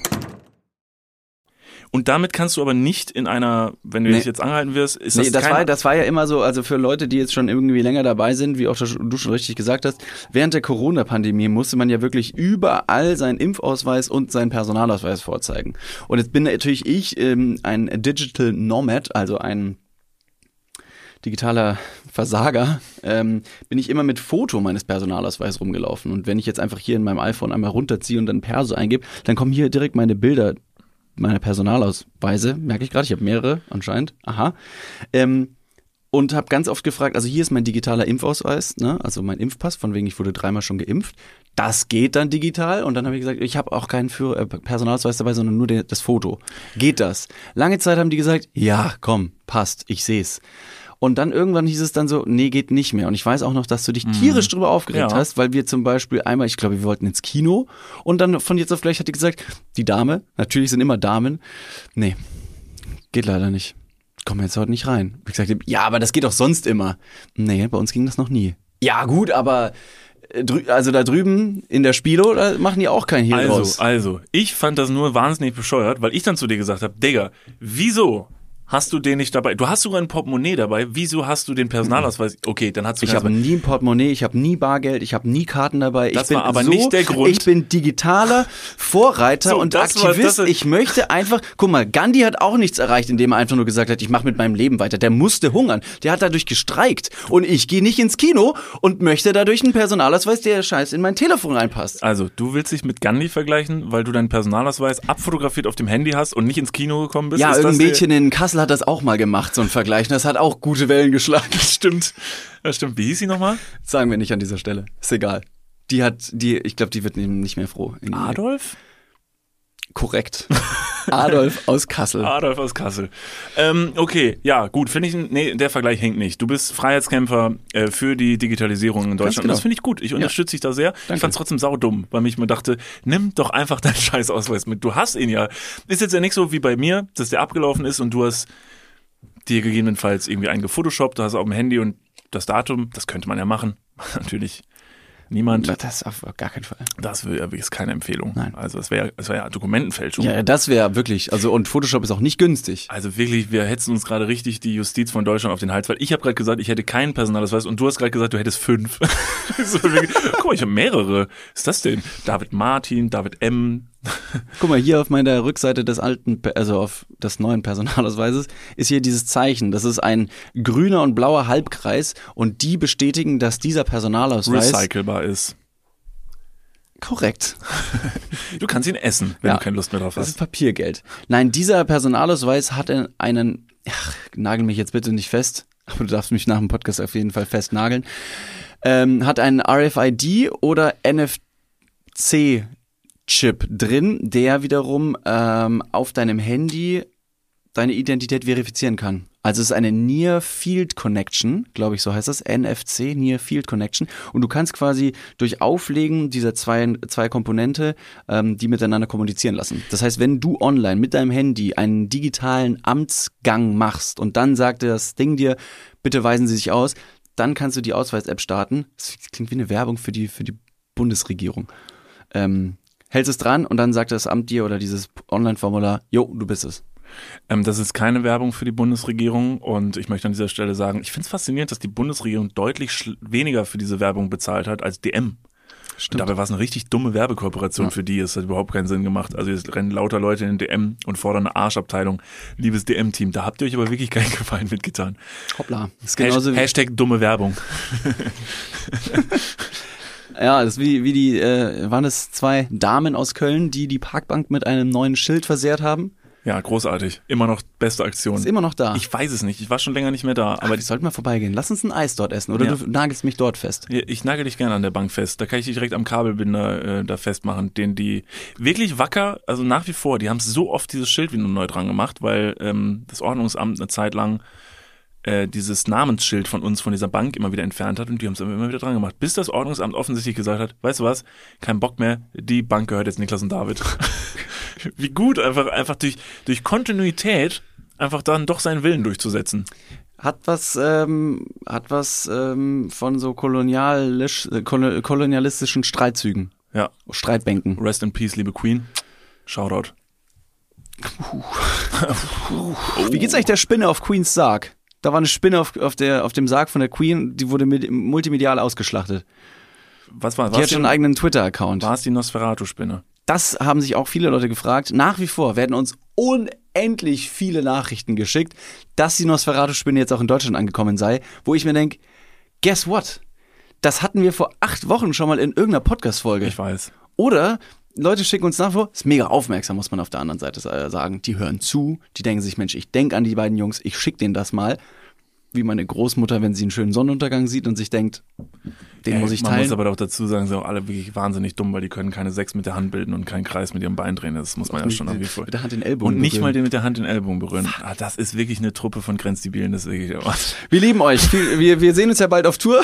Und damit kannst du aber nicht in einer, wenn du Nee. dich jetzt angehalten wirst, ist Nee, das, das, kein, war, das war ja immer so, also für Leute, die jetzt schon irgendwie länger dabei sind, wie auch du schon richtig gesagt hast, während der Corona-Pandemie musste man ja wirklich überall seinen Impfausweis und seinen Personalausweis vorzeigen. Und jetzt bin natürlich ich ähm, ein Digital Nomad, also ein digitaler Versager, ähm, bin ich immer mit Foto meines Personalausweises rumgelaufen. Und wenn ich jetzt einfach hier in meinem iPhone einmal runterziehe und dann Perso eingebe, dann kommen hier direkt meine Bilder, meine Personalausweise, merke ich gerade, ich habe mehrere anscheinend, aha, ähm, und habe ganz oft gefragt, also hier ist mein digitaler Impfausweis, ne, also mein Impfpass, von wegen ich wurde dreimal schon geimpft, das geht dann digital und dann habe ich gesagt, ich habe auch keinen Führ- äh, Personalausweis dabei, sondern nur der, das Foto. Geht das? Lange Zeit haben die gesagt, ja, komm, passt, ich seh's. Und dann irgendwann hieß es dann so, nee, geht nicht mehr. Und ich weiß auch noch, dass du dich tierisch drüber aufgeregt Ja. hast, weil wir zum Beispiel einmal, ich glaube, wir wollten ins Kino und dann von jetzt auf gleich hat die gesagt, die Dame, natürlich sind immer Damen, nee, geht leider nicht. Kommen wir jetzt heute nicht rein. Ich gesagt, ja, aber das geht doch sonst immer. Nee, bei uns ging das noch nie. Ja, gut, aber äh, drü- also da drüben in der Spilo, da machen die auch kein Hehl Also, draus. also, ich fand das nur wahnsinnig bescheuert, weil ich dann zu dir gesagt habe, Digga, wieso hast du den nicht dabei? Du hast sogar ein Portemonnaie dabei, wieso hast du den Personalausweis? Okay, dann hast du Ich keins habe dabei. nie ein Portemonnaie, ich habe nie Bargeld, ich habe nie Karten dabei. Das ich bin war aber so, nicht der Grund. Ich bin digitaler Vorreiter So, und das war- Aktivist. das- ich möchte einfach, guck mal, Gandhi hat auch nichts erreicht, indem er einfach nur gesagt hat, ich mache mit meinem Leben weiter. Der musste hungern. Der hat dadurch gestreikt. Und ich gehe nicht ins Kino und möchte dadurch einen Personalausweis, der scheiß in mein Telefon reinpasst. Also, du willst dich mit Gandhi vergleichen, weil du deinen Personalausweis abfotografiert auf dem Handy hast und nicht ins Kino gekommen bist? Ja, Ist das irgendein der- Mädchen in Kassel hat das auch mal gemacht, so ein Vergleich. Und das hat auch gute Wellen geschlagen. Das stimmt. Das stimmt. Wie hieß sie nochmal? Das sagen wir nicht an dieser Stelle. Ist egal. Die hat, die, ich glaube, die wird nicht mehr froh. In- Adolf? Korrekt. Adolf aus Kassel. Adolf aus Kassel. Ähm, okay, ja, gut, finde ich, nee, der Vergleich hinkt nicht. Du bist Freiheitskämpfer äh, für die Digitalisierung in Deutschland. genau. Das finde ich gut. Ich unterstütze dich da sehr. Ich Danke. fand es trotzdem saudumm, weil ich mir dachte, nimm doch einfach deinen Scheißausweis mit. Du hast ihn ja. Ist jetzt ja nicht so wie bei mir, dass der abgelaufen ist und du hast dir gegebenenfalls irgendwie einen gefotoshoppt, du hast auf dem Handy und das Datum, das könnte man ja machen. Natürlich niemand. Das auf gar keinen Fall. Das wär- ist keine Empfehlung. Nein. Also es wäre es wär ja Dokumentenfälschung. Ja, das wäre wirklich, also und Photoshop ist auch nicht günstig. Also wirklich, wir hetzen uns gerade richtig die Justiz von Deutschland auf den Hals, weil ich habe gerade gesagt, ich hätte keinen Personalausweis und du hast gerade gesagt, du hättest fünf. So wirklich, guck mal, ich habe mehrere. Was ist das denn? David Martin, David M. Guck mal, hier auf meiner Rückseite des alten, Pe- also auf des neuen Personalausweises, ist hier dieses Zeichen. Das ist ein grüner und blauer Halbkreis und die bestätigen, dass dieser Personalausweis recycelbar ist. korrekt. Du kannst ihn essen, wenn Ja. du keine Lust mehr drauf Das hast. ist Papiergeld. Nein, dieser Personalausweis hat einen, ach, nagel mich jetzt bitte nicht fest, aber du darfst mich nach dem Podcast auf jeden Fall festnageln, ähm, hat einen R F I D oder N F C-Chip drin, der wiederum ähm, auf deinem Handy deine Identität verifizieren kann. Also es ist eine Near Field Connection, glaube ich, so heißt das, N F C, Near Field Connection. Und du kannst quasi durch Auflegen dieser zwei, zwei Komponente ähm, die miteinander kommunizieren lassen. Das heißt, wenn du online mit deinem Handy einen digitalen Amtsgang machst und dann sagt das Ding dir, bitte weisen Sie sich aus, dann kannst du die Ausweis-App starten. Das klingt wie eine Werbung für die, für die Bundesregierung. Ähm, hältst es dran und dann sagt das Amt dir oder dieses Online-Formular, jo, du bist es. Ähm, das ist keine Werbung für die Bundesregierung und ich möchte an dieser Stelle sagen, ich finde es faszinierend, dass die Bundesregierung deutlich schl- weniger für diese Werbung bezahlt hat als D M. Und dabei war es eine richtig dumme Werbekooperation Ja. für die. Es hat überhaupt keinen Sinn gemacht. Also jetzt rennen lauter Leute in den D M und fordern eine Arschabteilung. Liebes D M-Team, da habt ihr euch aber wirklich keinen Gefallen mitgetan. Hoppla. Das ist genauso Hashtag, wie, Hashtag dumme Werbung. ja, das ist wie, wie die, äh, waren es zwei Damen aus Köln, die die Parkbank mit einem neuen Schild versehrt haben? Ja, großartig. Immer noch beste Aktion. Ist immer noch da. Ich weiß es nicht. Ich war schon länger nicht mehr da. aber Aber die sollten mal vorbeigehen. Lass uns ein Eis dort essen oder Ja. du nagelst mich dort fest. ich nagel dich gerne an der Bank fest. Da kann ich dich direkt am Kabelbinder äh, da festmachen, den die wirklich wacker, also nach wie vor, die haben so oft dieses Schild wieder neu dran gemacht, weil ähm, das Ordnungsamt eine Zeit lang äh, dieses Namensschild von uns, von dieser Bank immer wieder entfernt hat und die haben es immer wieder dran gemacht, bis das Ordnungsamt offensichtlich gesagt hat, weißt du was, kein Bock mehr, die Bank gehört jetzt Niklas und David. Wie gut, einfach, einfach durch, durch Kontinuität einfach dann doch seinen Willen durchzusetzen. Hat was, ähm, hat was ähm, von so kolonialisch, äh, kol- kolonialistischen Streitzügen, Ja, Streitbänken. rest in peace, liebe Queen. Shoutout. Wie geht's eigentlich der Spinne auf Queens Sarg? Da war eine Spinne auf, auf, der, auf dem Sarg von der Queen, die wurde mit, multimedial ausgeschlachtet. Was war, Die hat schon einen war eigenen Twitter-Account. es die Nosferatu-Spinne? Das haben sich auch viele Leute gefragt. Nach wie vor werden uns unendlich viele Nachrichten geschickt, dass die Nosferatu-Spinne jetzt auch in Deutschland angekommen sei, wo ich mir denke, guess what? Das hatten wir vor acht Wochen schon mal in irgendeiner Podcast-Folge. Ich weiß. Oder Leute schicken uns nach wie vor, ist mega aufmerksam, muss man auf der anderen Seite sagen. Die hören zu, die denken sich, Mensch, ich denke an die beiden Jungs, ich schicke denen das mal. wie meine Großmutter, wenn sie einen schönen Sonnenuntergang sieht und sich denkt, den Ey, muss ich man teilen. muss aber auch dazu sagen, sind auch alle wirklich wahnsinnig dumm, weil die können keine Sechs mit der Hand bilden und keinen Kreis mit ihrem Bein drehen. Das muss man ja schon irgendwie voll. Mit der Hand den Ellbogen Und nicht berühren. mal den mit der Hand den Ellbogen berühren. Ah, das ist wirklich eine Truppe von Grenzdebilen. Das ist wirklich, oh. Wir lieben euch. Viel, wir, wir sehen uns ja bald auf Tour.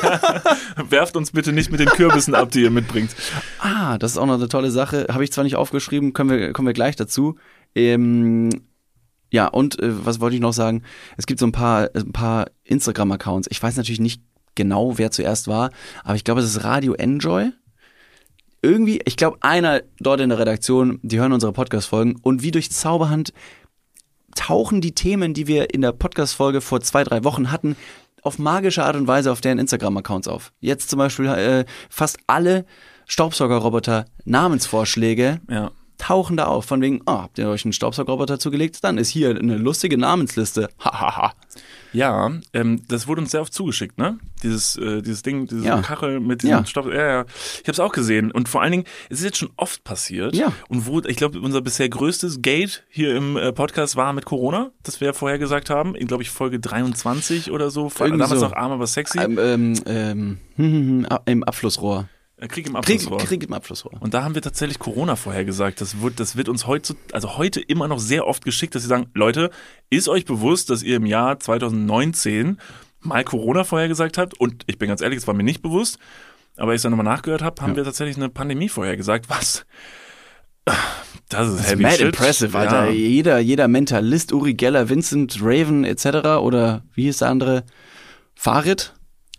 Werft uns bitte nicht mit den Kürbissen ab, die ihr mitbringt. Ah, das ist auch noch eine tolle Sache. Habe ich zwar nicht aufgeschrieben, können wir, kommen wir gleich dazu. Ähm, ja, und äh, was wollte ich noch sagen? Es gibt so ein paar, ein paar Instagram-Accounts. Ich weiß natürlich nicht genau, wer zuerst war, aber ich glaube, es ist Radio Enjoy. Irgendwie, ich glaube, einer dort in der Redaktion, die hören unsere Podcast-Folgen und wie durch Zauberhand tauchen die Themen, die wir in der Podcast-Folge vor zwei, drei Wochen hatten, auf magische Art und Weise auf deren Instagram-Accounts auf. Jetzt zum Beispiel äh, fast alle Staubsaugerroboter Namensvorschläge Ja. tauchen da auf. Von wegen, oh, habt ihr euch einen Staubsaugerroboter zugelegt? Dann ist hier eine lustige Namensliste. Hahaha. Ja, ähm, das wurde uns sehr oft zugeschickt, ne? Dieses, äh, dieses Ding, diese Ja. Kachel mit diesem Ja. Stoff. Ja, ja. Ich habe es auch gesehen. Und vor allen Dingen, es ist jetzt schon oft passiert. Ja. Und wo, ich glaube, unser bisher größtes Gate hier im äh, Podcast war mit Corona, das wir ja vorher gesagt haben. In, glaube ich, Folge dreiundzwanzig oder so. Irgendwie Damals so. noch arm, aber sexy. Ähm, ähm, ähm, hm, hm, hm, ab- im Abflussrohr. Äh, Krieg im Krieg, Abflussrohr. Krieg im Abflussrohr. Und da haben wir tatsächlich Corona vorher gesagt. Das wird, das wird uns heute, also heute immer noch sehr oft geschickt, dass sie sagen, Leute, ist euch bewusst, dass ihr im Jahr zwanzig neunzehn mal Corona vorher gesagt habt? Und ich bin ganz ehrlich, es war mir nicht bewusst, aber als ich dann nochmal nachgehört habe, haben Ja. wir tatsächlich eine Pandemie vorher gesagt. Was? Das ist Das ist heavy mad shit. impressive, Alter. Ja. Jeder, jeder Mentalist, Uri Geller, Vincent, Raven et cetera oder wie hieß der andere? Farid?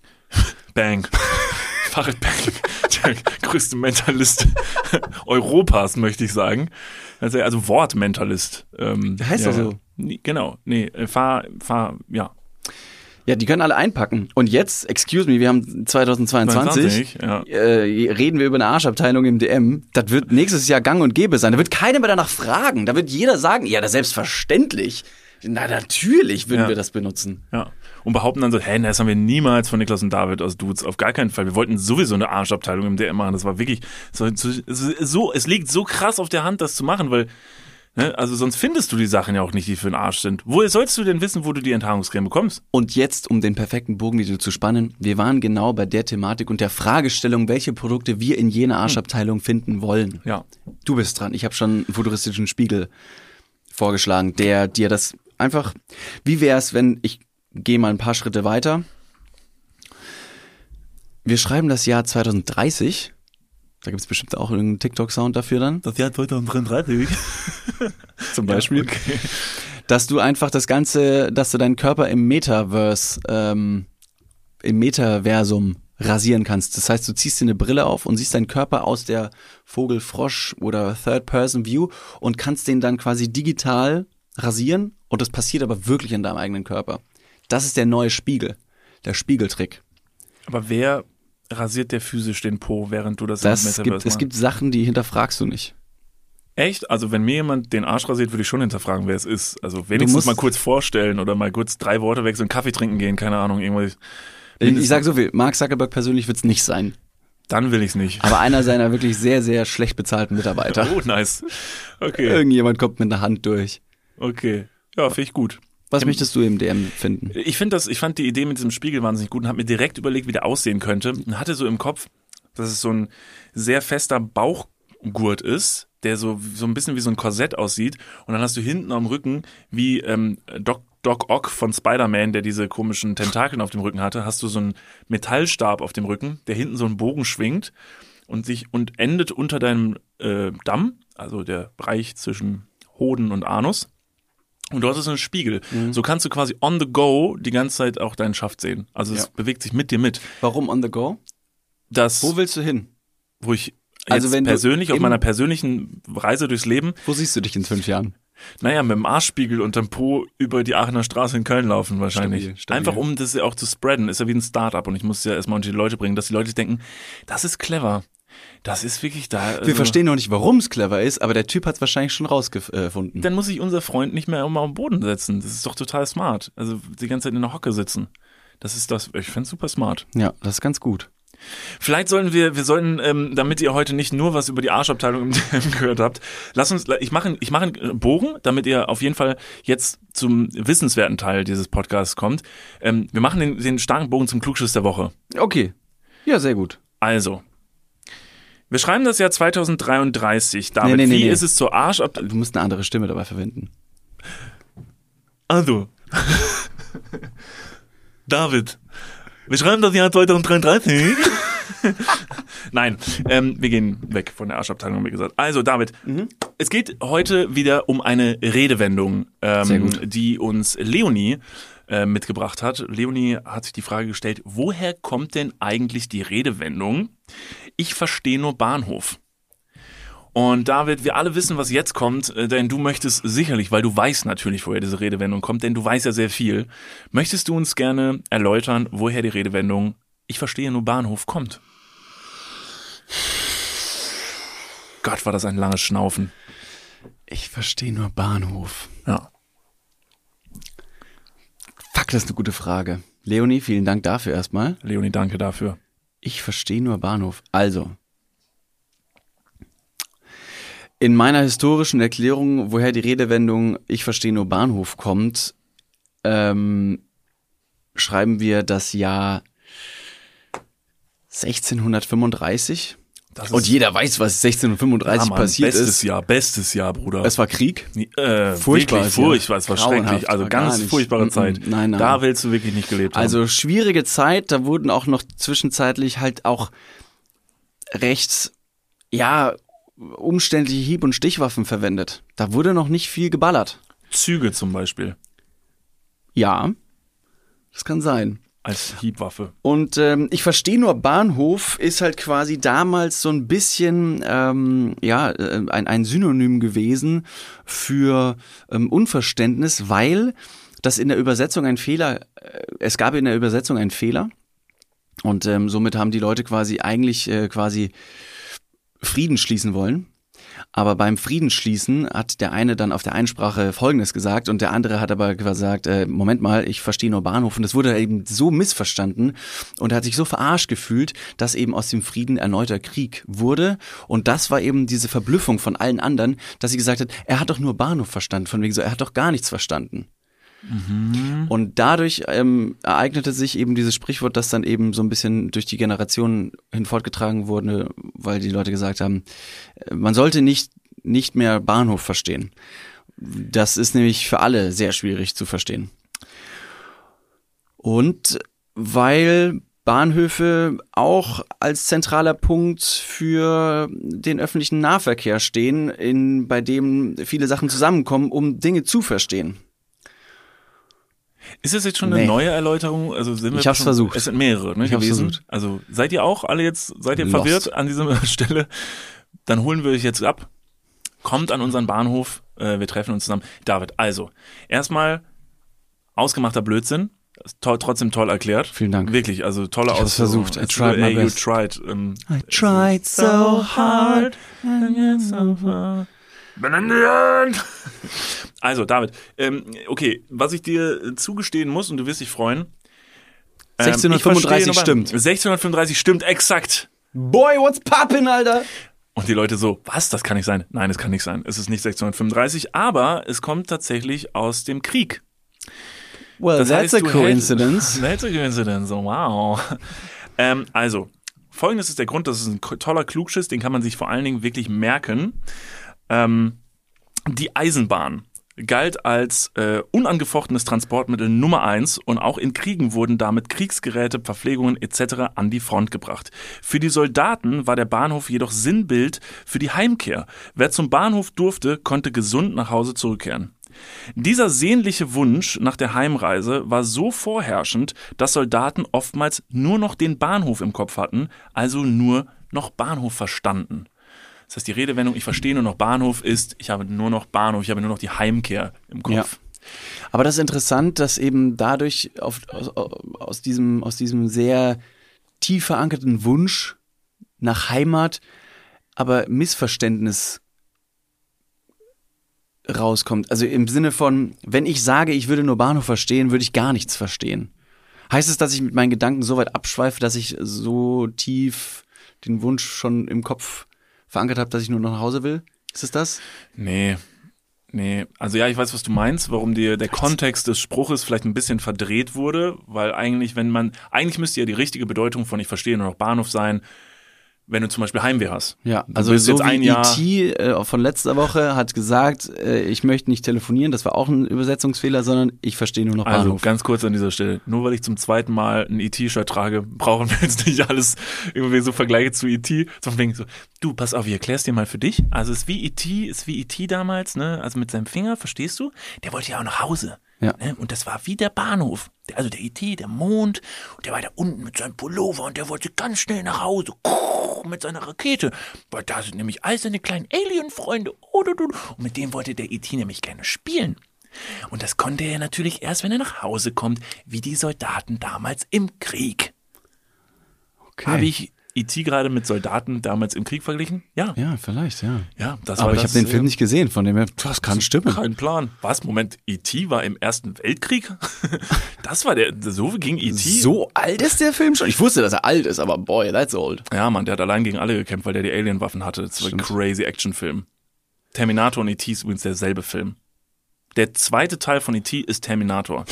Bang. Farid Bang. Der größte Mentalist Europas, möchte ich sagen. Also, also Wortmentalist. Ähm, Der heißt ja, doch so. Nee, genau. Nee, äh, fahr, fahr, ja. Ja, die können alle einpacken. Und jetzt, excuse me, wir haben zweitausendzweiundzwanzig, zweiundzwanzig, ja. äh, reden wir über eine Arschabteilung im D M. Das wird nächstes Jahr gang und gäbe sein. Da wird keiner mehr danach fragen. Da wird jeder sagen, ja, das selbstverständlich. Na, natürlich würden Ja. wir das benutzen. Ja. Und behaupten dann so, hey, das haben wir niemals von Niklas und David aus Dudes. Auf gar keinen Fall. Wir wollten sowieso eine Arschabteilung im D M machen. Das war wirklich so, so, so es liegt so krass auf der Hand, das zu machen, weil, ne, also sonst findest du die Sachen ja auch nicht, die für den Arsch sind. Woher sollst du denn wissen, wo du die Enthaarungscreme bekommst? Und jetzt, um den perfekten Bogen wieder zu spannen, wir waren genau bei der Thematik und der Fragestellung, welche Produkte wir in jener Arschabteilung finden wollen. Ja. Du bist dran. Ich habe schon einen futuristischen Spiegel vorgeschlagen, der dir das einfach, wie wär's, wenn ich gehe mal ein paar Schritte weiter. Wir schreiben das Jahr zwanzig dreißig. Da gibt's bestimmt auch irgendeinen TikTok-Sound dafür dann. Das Jahr zwanzig dreiunddreißig. Zum Beispiel. Okay. Dass du einfach das Ganze, dass du deinen Körper im Metaverse, ähm, im Metaversum rasieren kannst. Das heißt, du ziehst dir eine Brille auf und siehst deinen Körper aus der Vogel-, Frosch- oder Third-Person-View und kannst den dann quasi digital rasieren und das passiert aber wirklich in deinem eigenen Körper. Das ist der neue Spiegel, der Spiegeltrick. Aber wer rasiert der physisch den Po, während du das Das im Metaverse gibt, es machst? gibt Sachen, die hinterfragst du nicht. Echt? Also wenn mir jemand den Arsch rasiert, würde ich schon hinterfragen, wer es ist. Also wenigstens musst- mal kurz vorstellen oder mal kurz drei Worte wechseln, Kaffee trinken gehen, keine Ahnung, irgendwas. Ich, ich sage so viel, Mark Zuckerberg persönlich wird's nicht sein. Dann will ich's nicht. Aber einer seiner wirklich sehr, sehr schlecht bezahlten Mitarbeiter. Oh, nice. Okay, Irgendjemand kommt mit einer Hand durch. okay. Ja, finde ich gut. Was möchtest du im D M finden? Ich finde das, ich fand die Idee mit diesem Spiegel wahnsinnig gut und habe mir direkt überlegt, wie der aussehen könnte und hatte so im Kopf, dass es so ein sehr fester Bauchgurt ist, der so, so ein bisschen wie so ein Korsett aussieht und dann hast du hinten am Rücken wie ähm, Doc, Doc Ock von Spider-Man, der diese komischen Tentakeln auf dem Rücken hatte, hast du so einen Metallstab auf dem Rücken, der hinten so einen Bogen schwingt und sich und endet unter deinem äh, Damm, also der Bereich zwischen Hoden und Anus. Und dort ist ein Spiegel. Mhm. So kannst du quasi on the go die ganze Zeit auch deinen Schaft sehen. Also es Ja. bewegt sich mit dir mit. Warum on the go? Das, Wo willst du hin? wo ich Also jetzt wenn du persönlich auf im- meiner persönlichen Reise durchs Leben, Wo siehst du dich in fünf Jahren? naja, mit dem Arschspiegel unterm Po über die Aachener Straße in Köln laufen wahrscheinlich. Stabil, stabil. Einfach um das ja auch zu spreaden. Ist ja wie ein Startup und ich muss ja erstmal unter die Leute bringen, dass die Leute denken, das ist clever. Das ist wirklich da. Wir also, verstehen noch nicht, warum es clever ist, aber der Typ hat es wahrscheinlich schon rausgefunden. Dann muss sich unser Freund nicht mehr immer am Boden setzen. Das ist doch total smart. Also die ganze Zeit in der Hocke sitzen. Das ist das, ich find's super smart. Ja, das ist ganz gut. Vielleicht sollten wir, wir sollten, ähm, damit ihr heute nicht nur was über die Arschabteilung im D M gehört habt, lasst uns, ich mache ich mache einen Bogen, damit ihr auf jeden Fall jetzt zum wissenswerten Teil dieses Podcasts kommt. Ähm, wir machen den, den starken Bogen zum Klugschiss der Woche. Okay. Ja, sehr gut. Also, wir schreiben das Jahr zweitausenddreiunddreißig. David, Nee, nee, nee, wie nee. ist es zur Arschabteilung? Du musst eine andere Stimme dabei verwenden. Also, David, wir schreiben das Jahr zweitausenddreiunddreißig. Nein, ähm, wir gehen weg von der Arschabteilung, wie gesagt. Also, David, mhm. es geht heute wieder um eine Redewendung, ähm, die uns Leonie äh, mitgebracht hat. Leonie hat sich die Frage gestellt, woher kommt denn eigentlich die Redewendung, ich verstehe nur Bahnhof? Und David, wir alle wissen, was jetzt kommt, denn du möchtest sicherlich, weil du weißt natürlich, woher diese Redewendung kommt, denn du weißt ja sehr viel, möchtest du uns gerne erläutern, woher die Redewendung ich verstehe nur Bahnhof kommt? Gott, war das ein langes Schnaufen. Ich verstehe nur Bahnhof. Ja. Fuck, das ist eine gute Frage. Leonie, vielen Dank dafür erstmal. Leonie, danke dafür. Ich verstehe nur Bahnhof. Also, in meiner historischen Erklärung, woher die Redewendung ich verstehe nur Bahnhof kommt, ähm, schreiben wir das Jahr sechzehnhundertfünfunddreißig. Das ist Und jeder weiß, was sechzehnhundertfünfunddreißig ja, Mann, passiert bestes ist. Jahr, bestes Jahr, Bruder. Es war Krieg. Äh, Furchtbar, wirklich furchtbar, es war grauenhaft, schrecklich. Also war gar ganz nicht. furchtbare Zeit. Nein, nein. Da willst du wirklich nicht gelebt haben. Also schwierige Zeit, da wurden auch noch zwischenzeitlich halt auch recht, ja, umständliche Hieb- und Stichwaffen verwendet. Da wurde noch nicht viel geballert. Züge zum Beispiel Ja, das kann sein. als Hiebwaffe. Und ähm, ich verstehe nur Bahnhof ist halt quasi damals so ein bisschen ähm, ja äh, ein, ein Synonym gewesen für ähm, Unverständnis, weil das in der Übersetzung ein Fehler, äh, es gab in der Übersetzung einen Fehler und ähm, somit haben die Leute quasi eigentlich äh, quasi Frieden schließen wollen. Aber beim Friedensschließen hat der eine dann auf der Einsprache Folgendes gesagt und der andere hat aber gesagt, äh, Moment mal, ich verstehe nur Bahnhof. Und das wurde eben so missverstanden und er hat sich so verarscht gefühlt, dass eben aus dem Frieden erneuter Krieg wurde. Und das war eben diese Verblüffung von allen anderen, dass sie gesagt hat, er hat doch nur Bahnhof verstanden. Von wegen so, er hat doch gar nichts verstanden. Mhm. Und dadurch ähm, ereignete sich eben dieses Sprichwort, das dann eben so ein bisschen durch die Generationen hin fortgetragen wurde, weil die Leute gesagt haben, man sollte nicht, nicht mehr Bahnhof verstehen. Das ist nämlich für alle sehr schwierig zu verstehen. Und weil Bahnhöfe auch als zentraler Punkt für den öffentlichen Nahverkehr stehen, in, bei dem viele Sachen zusammenkommen, um Dinge zu verstehen. Ist das jetzt schon eine Nee. neue Erläuterung? Also sind wir Ich hab's schon, versucht. Es sind mehrere ne, Ich hab's gewesen. versucht. Also seid ihr auch alle jetzt, seid ihr Lost. verwirrt an dieser Stelle? Dann holen wir euch jetzt ab. Kommt an unseren Bahnhof. Äh, wir treffen uns zusammen. David, also erstmal ausgemachter Blödsinn. Toll, trotzdem toll erklärt. Vielen Dank. Wirklich, also tolle Ich hab's Ausführungen. versucht. I Es- tried my ey, you best. tried. Ähm, I tried so hard. and yet so far. But in the end. Also, David, ähm, okay, was ich dir zugestehen muss, und du wirst dich freuen. ähm, sechzehnhundertfünfunddreißig ich verstehe stimmt. nur beim- sechzehnhundertfünfunddreißig stimmt, exakt. Boy, what's poppin', Alter? Und die Leute so, was, das kann nicht sein. Nein, es kann nicht sein. Es ist nicht sechzehnhundertfünfunddreißig, aber es kommt tatsächlich aus dem Krieg. Well, Das that's heißt, a du coincidence. Hält, that's a coincidence, oh, wow. ähm, also, folgendes ist der Grund, das ist ein toller Klugschiss, den kann man sich vor allen Dingen wirklich merken. Ähm, die Eisenbahn galt als äh, unangefochtenes Transportmittel Nummer eins und auch in Kriegen wurden damit Kriegsgeräte, Verpflegungen et cetera an die Front gebracht. Für die Soldaten war der Bahnhof jedoch Sinnbild für die Heimkehr. Wer zum Bahnhof durfte, konnte gesund nach Hause zurückkehren. Dieser sehnliche Wunsch nach der Heimreise war so vorherrschend, dass Soldaten oftmals nur noch den Bahnhof im Kopf hatten, also nur noch Bahnhof verstanden. Das heißt, die Redewendung, ich verstehe nur noch Bahnhof, ist, ich habe nur noch Bahnhof, ich habe nur noch die Heimkehr im Kopf. Ja. Aber das ist interessant, dass eben dadurch auf, aus, aus, diesem, aus diesem sehr tief verankerten Wunsch nach Heimat aber Missverständnis rauskommt. Also im Sinne von, wenn ich sage, ich würde nur Bahnhof verstehen, würde ich gar nichts verstehen. Heißt es, dass ich mit meinen Gedanken so weit abschweife, dass ich so tief den Wunsch schon im Kopf verankert habe, dass ich nur noch nach Hause will? Ist es das? Nee, nee. Also ja, ich weiß, was du meinst, warum dir der Kontext des Spruches vielleicht ein bisschen verdreht wurde, weil eigentlich, wenn man, eigentlich müsste ja die richtige Bedeutung von ich verstehe nur noch Bahnhof sein, wenn du zum Beispiel Heimweh hast. Ja, Du also bist so jetzt ein wie Jahr- E T äh, von letzter Woche hat gesagt, äh, ich möchte nicht telefonieren, das war auch ein Übersetzungsfehler, sondern ich verstehe nur noch Also Bahnhof. ganz kurz an dieser Stelle, nur weil ich zum zweiten Mal ein E T-Shirt trage, brauchen wir jetzt nicht alles irgendwie so Vergleiche zu E T, sondern wegen so, du, pass auf, ich erklär's dir mal für dich. Also es ist wie E T, ist wie E T damals, ne? Also mit seinem Finger, verstehst du? Der wollte ja auch nach Hause. Ja. Ne? Und das war wie der Bahnhof. Der, also der E T, der Mond, und der war da unten mit seinem Pullover und der wollte ganz schnell nach Hause mit seiner Rakete. Weil da sind nämlich all seine kleinen Alien-Freunde. Und mit dem wollte der E T nämlich gerne spielen. Und das konnte er natürlich erst, wenn er nach Hause kommt, wie die Soldaten damals im Krieg. Okay. Habe ich E T gerade mit Soldaten damals im Krieg verglichen? Ja. Ja, vielleicht, ja. Ja, das Aber war ich das, habe den Film äh, nicht gesehen, von dem her, das kann stimmen. Kein Plan. Was? Moment, E T war im Ersten Weltkrieg? Das war der, so ging E T? So alt ist der Film schon? Ich wusste, dass er alt ist, aber boy, that's old. Ja, Mann, der hat allein gegen alle gekämpft, weil der die Alien-Waffen hatte. Das war ein Stimmt. crazy Action-Film. Terminator und E T ist übrigens derselbe Film. Der zweite Teil von E T ist Terminator.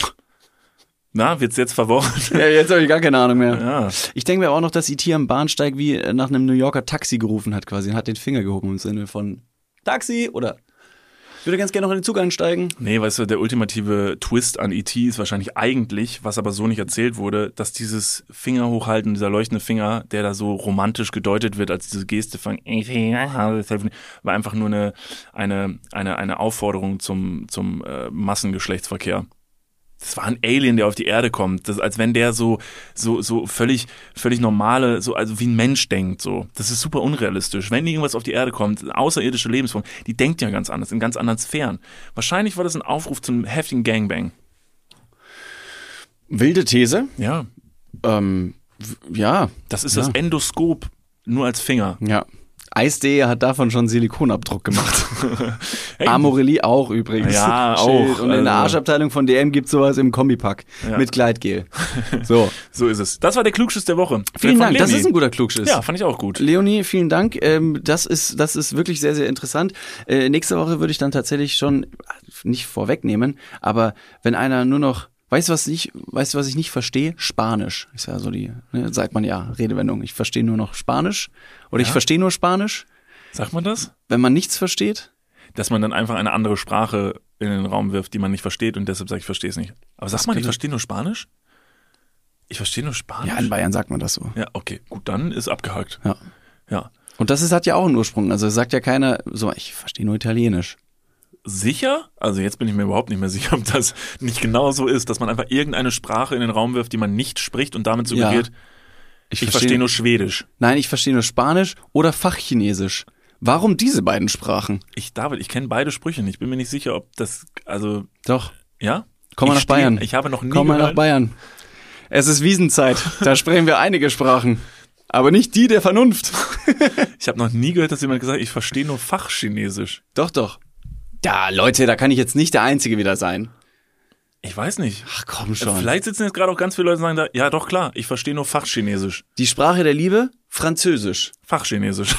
Na, wird's jetzt verworren? Ja, jetzt habe ich gar keine Ahnung mehr. Ja. Ich denke mir aber auch noch, dass E T am Bahnsteig wie nach einem New Yorker Taxi gerufen hat quasi und hat den Finger gehoben im Sinne von Taxi oder ich würde ganz gerne noch in den Zug einsteigen. Nee, weißt du, der ultimative Twist an E T ist wahrscheinlich eigentlich, was aber so nicht erzählt wurde, dass dieses Finger hochhalten, dieser leuchtende Finger, der da so romantisch gedeutet wird als diese Geste von E T, war einfach nur eine, eine, eine, eine Aufforderung zum, zum äh, Massengeschlechtsverkehr. Das war ein Alien, der auf die Erde kommt. Das, als wenn der so, so, so völlig, völlig normale, so, also wie ein Mensch denkt, so. Das ist super unrealistisch. Wenn irgendwas auf die Erde kommt, eine außerirdische Lebensform, die denkt ja ganz anders, in ganz anderen Sphären. Wahrscheinlich war das ein Aufruf zum heftigen Gangbang. Wilde These. Ja. Ähm, w- ja. Das ist Ja. das Endoskop nur als Finger. Ja. Eis.de hat davon schon einen Silikonabdruck gemacht. Hey, Amorelie auch übrigens. Ja, Schild. auch, Und in der also- Arschabteilung von D M gibt's sowas im Kombipack Ja. mit Gleitgel. So. So ist es. Das war der Klugschiss der Woche. Vielen Von Dank, das Leonie. ist ein guter Klugschiss. Ja, fand ich auch gut. Leonie, vielen Dank. Ähm, das ist, das ist wirklich sehr, sehr interessant. Äh, nächste Woche würde ich dann tatsächlich schon nicht vorwegnehmen, aber wenn einer nur noch, weißt du was ich, weißt du was ich nicht verstehe? Spanisch ist ja so die, ne, sagt man ja Redewendung. Ich verstehe nur noch Spanisch oder ich Ja? verstehe nur Spanisch. Sagt man das? Wenn man nichts versteht, Dass man dann einfach eine andere Sprache in den Raum wirft, die man nicht versteht und deshalb sagt, ich verstehe es nicht. Aber sagt man, ich könnte- verstehe nur Spanisch? Ich verstehe nur Spanisch? ja, in Bayern sagt man das so. Ja, okay, gut, dann ist abgehakt. Ja. Ja. Und das ist, hat ja auch einen Ursprung. Also es sagt ja keiner so, ich verstehe nur Italienisch. Sicher? Also jetzt bin ich mir überhaupt nicht mehr sicher, ob das nicht genau so ist, dass man einfach irgendeine Sprache in den Raum wirft, die man nicht spricht und damit suggeriert, ich, verstehe nur Schwedisch. Nein, ich verstehe nur Spanisch oder Fachchinesisch. Warum diese beiden Sprachen? Ich, David, ich kenne beide Sprüche nicht. Ich bin mir nicht sicher, ob das, also, Doch. ja? Komm mal Ich nach stehe- Bayern. Ich habe noch nie Komm mal nach gehört. Bayern. Es ist Wiesenzeit. Da sprechen wir einige Sprachen. Aber nicht die der Vernunft. Ich habe noch nie gehört, dass jemand gesagt hat, ich verstehe nur Fachchinesisch. Doch, doch. Ja, Leute, da kann ich jetzt nicht der Einzige wieder sein. Ich weiß nicht. Ach komm schon. Vielleicht sitzen jetzt gerade auch ganz viele Leute und sagen da, ja doch klar, ich verstehe nur Fachchinesisch. Die Sprache der Liebe? Französisch. Fachchinesisch.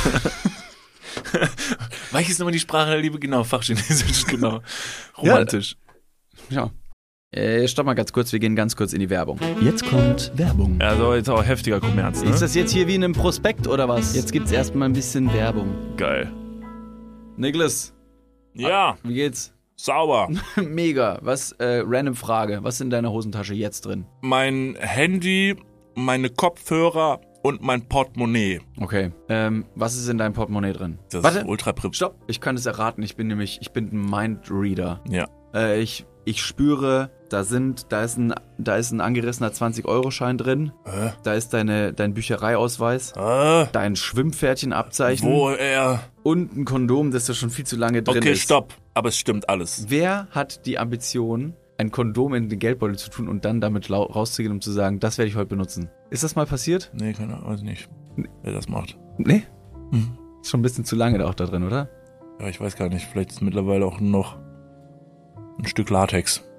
Welches ist nochmal die Sprache der Liebe? Genau, Fachchinesisch, genau. Romantisch. Ja. Äh, stopp mal ganz kurz, wir gehen ganz kurz in die Werbung. Jetzt kommt Werbung. Ja, also jetzt auch heftiger Kommerz, ne? Ist das jetzt hier wie in einem Prospekt oder was? Jetzt gibt's erstmal ein bisschen Werbung. Geil. Niklas, Ja, wie geht's? sauber. Mega. Was, äh, random Frage. Was ist in deiner Hosentasche jetzt drin? Mein Handy, meine Kopfhörer und mein Portemonnaie. Okay. Ähm, was ist in deinem Portemonnaie drin? Das Warte. ist ultra prip. Stopp. Ich kann es erraten. Ich bin nämlich, ich bin ein Mindreader. Ja. Äh, ich, ich spüre, da sind, da ist ein, da ist ein angerissener zwanzig-Euro-Schein drin. Äh, Da ist deine, dein Büchereiausweis. äh, Dein Schwimmpferdchenabzeichen. wo er... Und ein Kondom, das da schon viel zu lange drin Okay, ist. stopp. Aber es stimmt alles. Wer hat die Ambition, ein Kondom in den Geldbeutel zu tun und dann damit lau- rauszugehen, um zu sagen, das werde ich heute benutzen? Ist das mal passiert? Nee, keine Ahnung, weiß nicht, wer das macht. Nee. Mhm. Ist schon ein bisschen zu lange da auch da drin, oder? Ja, ich weiß gar nicht. Vielleicht ist mittlerweile auch noch ein Stück Latex.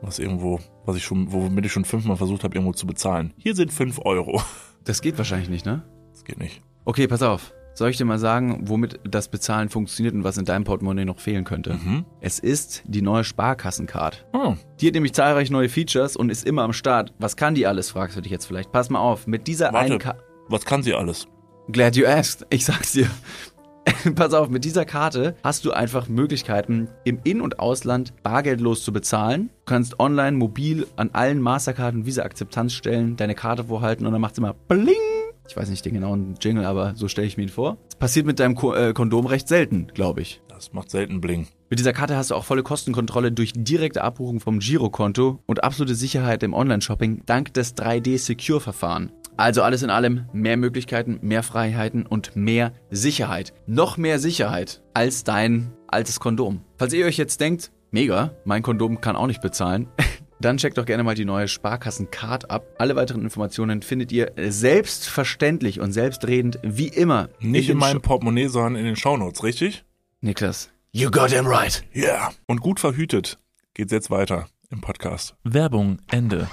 Was irgendwo, was ich schon, womit ich schon fünfmal versucht habe, irgendwo zu bezahlen. Hier sind fünf Euro. Das geht wahrscheinlich nicht, ne? Das geht nicht. Okay, pass auf. Soll ich dir mal sagen, womit das Bezahlen funktioniert und was in deinem Portemonnaie noch fehlen könnte? Mhm. Es ist die neue Sparkassencard. Oh. Die hat nämlich zahlreiche neue Features und ist immer am Start. Was kann die alles, fragst du dich jetzt vielleicht. Pass mal auf, mit dieser Warte, einen Karte... was kann sie alles? Glad you asked. Ich sag's dir. Pass auf, mit dieser Karte hast du einfach Möglichkeiten, im In- und Ausland bargeldlos zu bezahlen. Du kannst online, mobil an allen Mastercard- und Visa-Akzeptanzstellen deine Karte vorhalten und dann macht's immer Bling. Ich weiß nicht den genauen Jingle, aber so stelle ich mir ihn vor. Das passiert mit deinem Ko- äh, Kondom recht selten, glaube ich. Das macht selten Bling. Mit dieser Karte hast du auch volle Kostenkontrolle durch direkte Abbuchung vom Girokonto und absolute Sicherheit im Online-Shopping dank des drei D-Secure-Verfahren. Also alles in allem mehr Möglichkeiten, mehr Freiheiten und mehr Sicherheit. Noch mehr Sicherheit als dein altes Kondom. Falls ihr euch jetzt denkt, mega, mein Kondom kann auch nicht bezahlen, dann checkt doch gerne mal die neue Sparkassen-Card ab. Alle weiteren Informationen findet ihr selbstverständlich und selbstredend wie immer. Nicht in, den meinem Sh- Portemonnaie, sondern in den Shownotes, richtig? Niklas, you got him right. Ja. Yeah. Und gut verhütet geht's jetzt weiter im Podcast. Werbung, Ende.